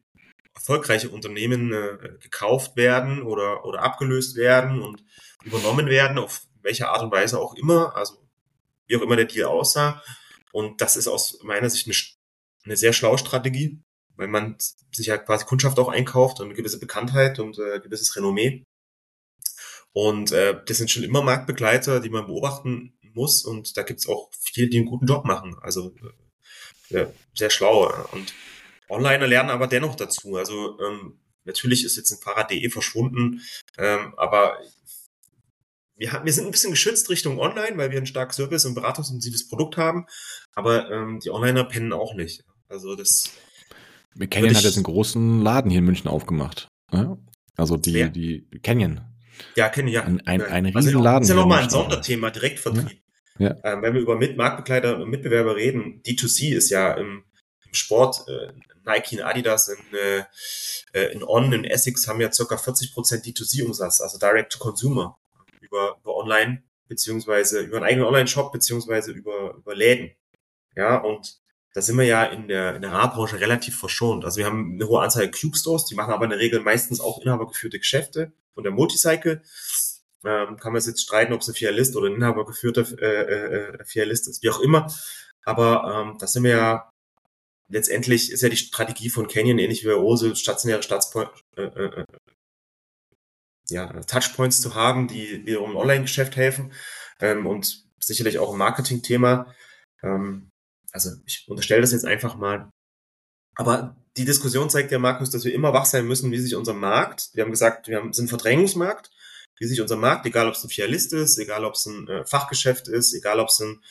gekauft werden oder abgelöst werden und übernommen werden, auf welche Art und Weise auch immer, also wie auch immer der Deal aussah. Und das ist aus meiner Sicht eine sehr schlaue Strategie, weil man sich ja quasi Kundschaft auch einkauft und eine gewisse Bekanntheit und gewisses Renommee. Und das sind schon immer Marktbegleiter, die man beobachten muss. Und da gibt's auch viele, die einen guten Job machen. Also sehr schlau. Und Onliner lernen aber dennoch dazu. Also natürlich ist jetzt ein Fahrrad.de verschwunden, aber wir sind ein bisschen geschützt Richtung Online, weil wir ein starkes Service- und beratungsintensives Produkt haben. Aber die Onliner pennen auch nicht. Also das. Canyon hat jetzt einen großen Laden hier in München aufgemacht. Ja? Also die Canyon. Ja, Canyon, ja. Ein riesen Laden. Das ist ja nochmal ein Sonderthema, Direktvertrieb. Ja. Wenn wir über Marktbegleiter und Mitbewerber reden, D2C ist ja im Sport, Nike und Adidas in On, in Essex haben ja circa 40% D2C-Umsatz, also Direct to Consumer, über Online, beziehungsweise über einen eigenen Online-Shop, beziehungsweise über Läden. Ja, und da sind wir ja in der Radbranche relativ verschont. Also wir haben eine hohe Anzahl Cube-Stores, die machen aber in der Regel meistens auch inhabergeführte Geschäfte. Und der Multicycle kann man jetzt streiten, ob es ein Filialist oder ein inhabergeführter Filialist ist, wie auch immer. Aber da sind wir ja, letztendlich ist ja die Strategie von Canyon ähnlich wie bei Ose, stationäre Touchpoints zu haben, die wiederum im Online-Geschäft helfen und sicherlich auch ein Marketing-Thema. Also ich unterstelle das jetzt einfach mal. Aber die Diskussion zeigt ja, Markus, dass wir immer wach sein müssen, wie sich unser Markt, wir haben gesagt, sind ein Verdrängungsmarkt, wie sich unser Markt, egal ob es ein Filialist ist, egal ob es ein Fachgeschäft ist, egal ob es ein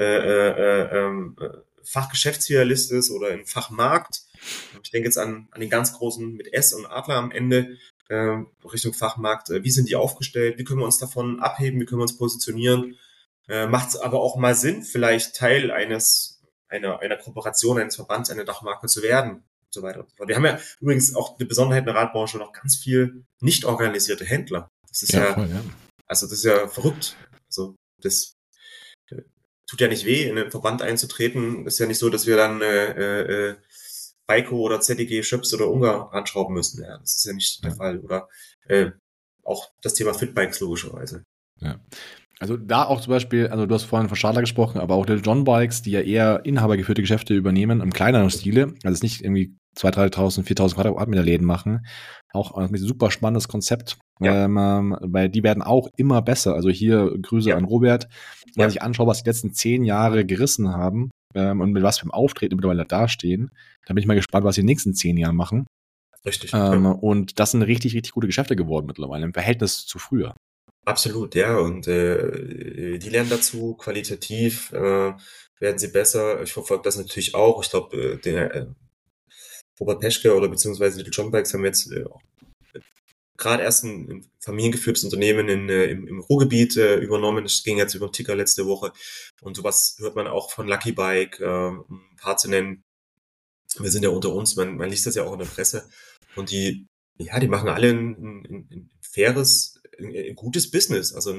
Fachgeschäftsfilialist ist oder ein Fachmarkt. Ich denke jetzt an den ganz großen mit S und Adler am Ende, Richtung Fachmarkt. Wie sind die aufgestellt? Wie können wir uns davon abheben? Wie können wir uns positionieren? Macht es aber auch mal Sinn, vielleicht Teil einer Kooperation, eines Verbands, einer Dachmarke zu werden und so weiter. Wir haben ja übrigens auch eine Besonderheit in der Radbranche, noch ganz viel nicht organisierte Händler. Das ist also das ist ja verrückt. Also das tut ja nicht weh, in einen Verband einzutreten. Ist ja nicht so, dass wir dann Baiko oder ZDG, Schöps oder Ungar anschrauben müssen. Ja, das ist ja nicht der Fall. Oder auch das Thema Fitbikes logischerweise. Ja. Also da auch zum Beispiel, also du hast vorhin von Stadler gesprochen, aber auch die John Bikes, die ja eher inhabergeführte Geschäfte übernehmen, im kleineren Stile, also es nicht irgendwie 2.000, 3.000, 4.000 Quadratmeter Läden machen. Auch ein super spannendes Konzept. Ja. Weil die werden auch immer besser. Also hier Grüße an Robert. Wenn man sich anschaut, was die letzten 10 Jahre gerissen haben und mit was für einem Auftreten mittlerweile dastehen, dann bin ich mal gespannt, was sie in den nächsten 10 Jahren machen. Richtig. Und das sind richtig, richtig gute Geschäfte geworden mittlerweile im Verhältnis zu früher. Absolut, ja. Und die lernen dazu, qualitativ werden sie besser. Ich verfolge das natürlich auch. Ich glaube, der Robert Peschke oder beziehungsweise Little John Bikes haben jetzt gerade erst ein familiengeführtes Unternehmen im Ruhrgebiet übernommen. Das ging jetzt über den Ticker letzte Woche. Und sowas hört man auch von Lucky Bike, um ein paar zu nennen. Wir sind ja unter uns, man liest das ja auch in der Presse. Und die machen alle ein faires, ein gutes Business. Also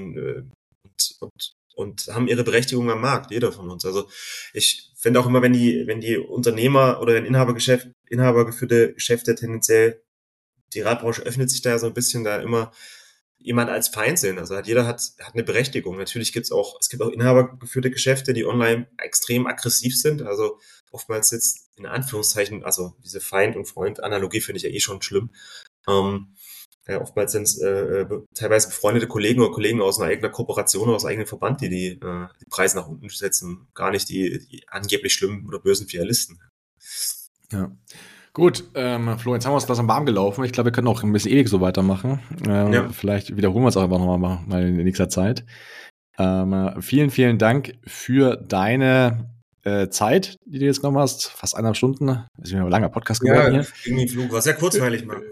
und haben ihre Berechtigung am Markt, jeder von uns. Also ich finde auch immer, wenn die Unternehmer oder wenn inhabergeführte Geschäfte tendenziell, die Radbranche öffnet sich da so ein bisschen da immer jemand als Feind sehen. Also jeder hat eine Berechtigung. Natürlich es gibt auch inhabergeführte Geschäfte, die online extrem aggressiv sind. Also oftmals jetzt in Anführungszeichen, also diese Feind- und Freund-Analogie finde ich ja eh schon schlimm. Ja, oftmals sind es teilweise befreundete Kollegen oder Kollegen aus einer eigenen Kooperation oder aus einem eigenen Verband, die Preise nach unten setzen, gar nicht die angeblich schlimmen oder bösen Filialisten. Ja. Gut, Flo, jetzt haben wir uns das am warm gelaufen. Ich glaube, wir können auch ein bisschen ewig so weitermachen. Vielleicht wiederholen wir es auch einfach nochmal mal in nächster Zeit. Vielen, vielen Dank für deine Zeit, die du jetzt genommen hast. Fast 1,5 Stunden. Das ist mir ein langer Podcast geworden hier. Irgendwie Flug war sehr kurzweilig, Mann.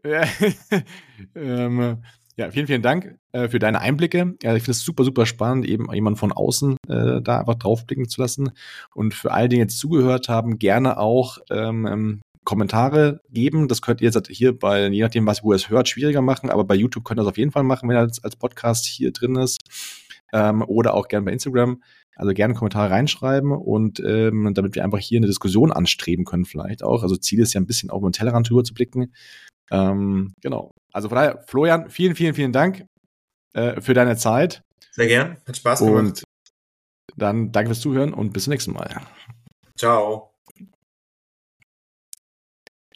Ja, vielen, vielen Dank für deine Einblicke. Ich finde es super, super spannend, eben jemanden von außen da einfach draufblicken zu lassen. Und für all die jetzt zugehört haben, gerne auch Kommentare geben. Das könnt ihr jetzt hier je nachdem, wo ihr es hört, schwieriger machen. Aber bei YouTube könnt ihr das auf jeden Fall machen, wenn er als Podcast hier drin ist. Oder auch gerne bei Instagram. Also gerne Kommentare reinschreiben und damit wir einfach hier eine Diskussion anstreben können vielleicht auch. Also Ziel ist ja ein bisschen auch über den Tellerrand drüber zu blicken. Genau. Also von daher, Florian, vielen, vielen, vielen Dank für deine Zeit. Sehr gern. Hat Spaß gemacht. Und dann danke fürs Zuhören und bis zum nächsten Mal. Ciao.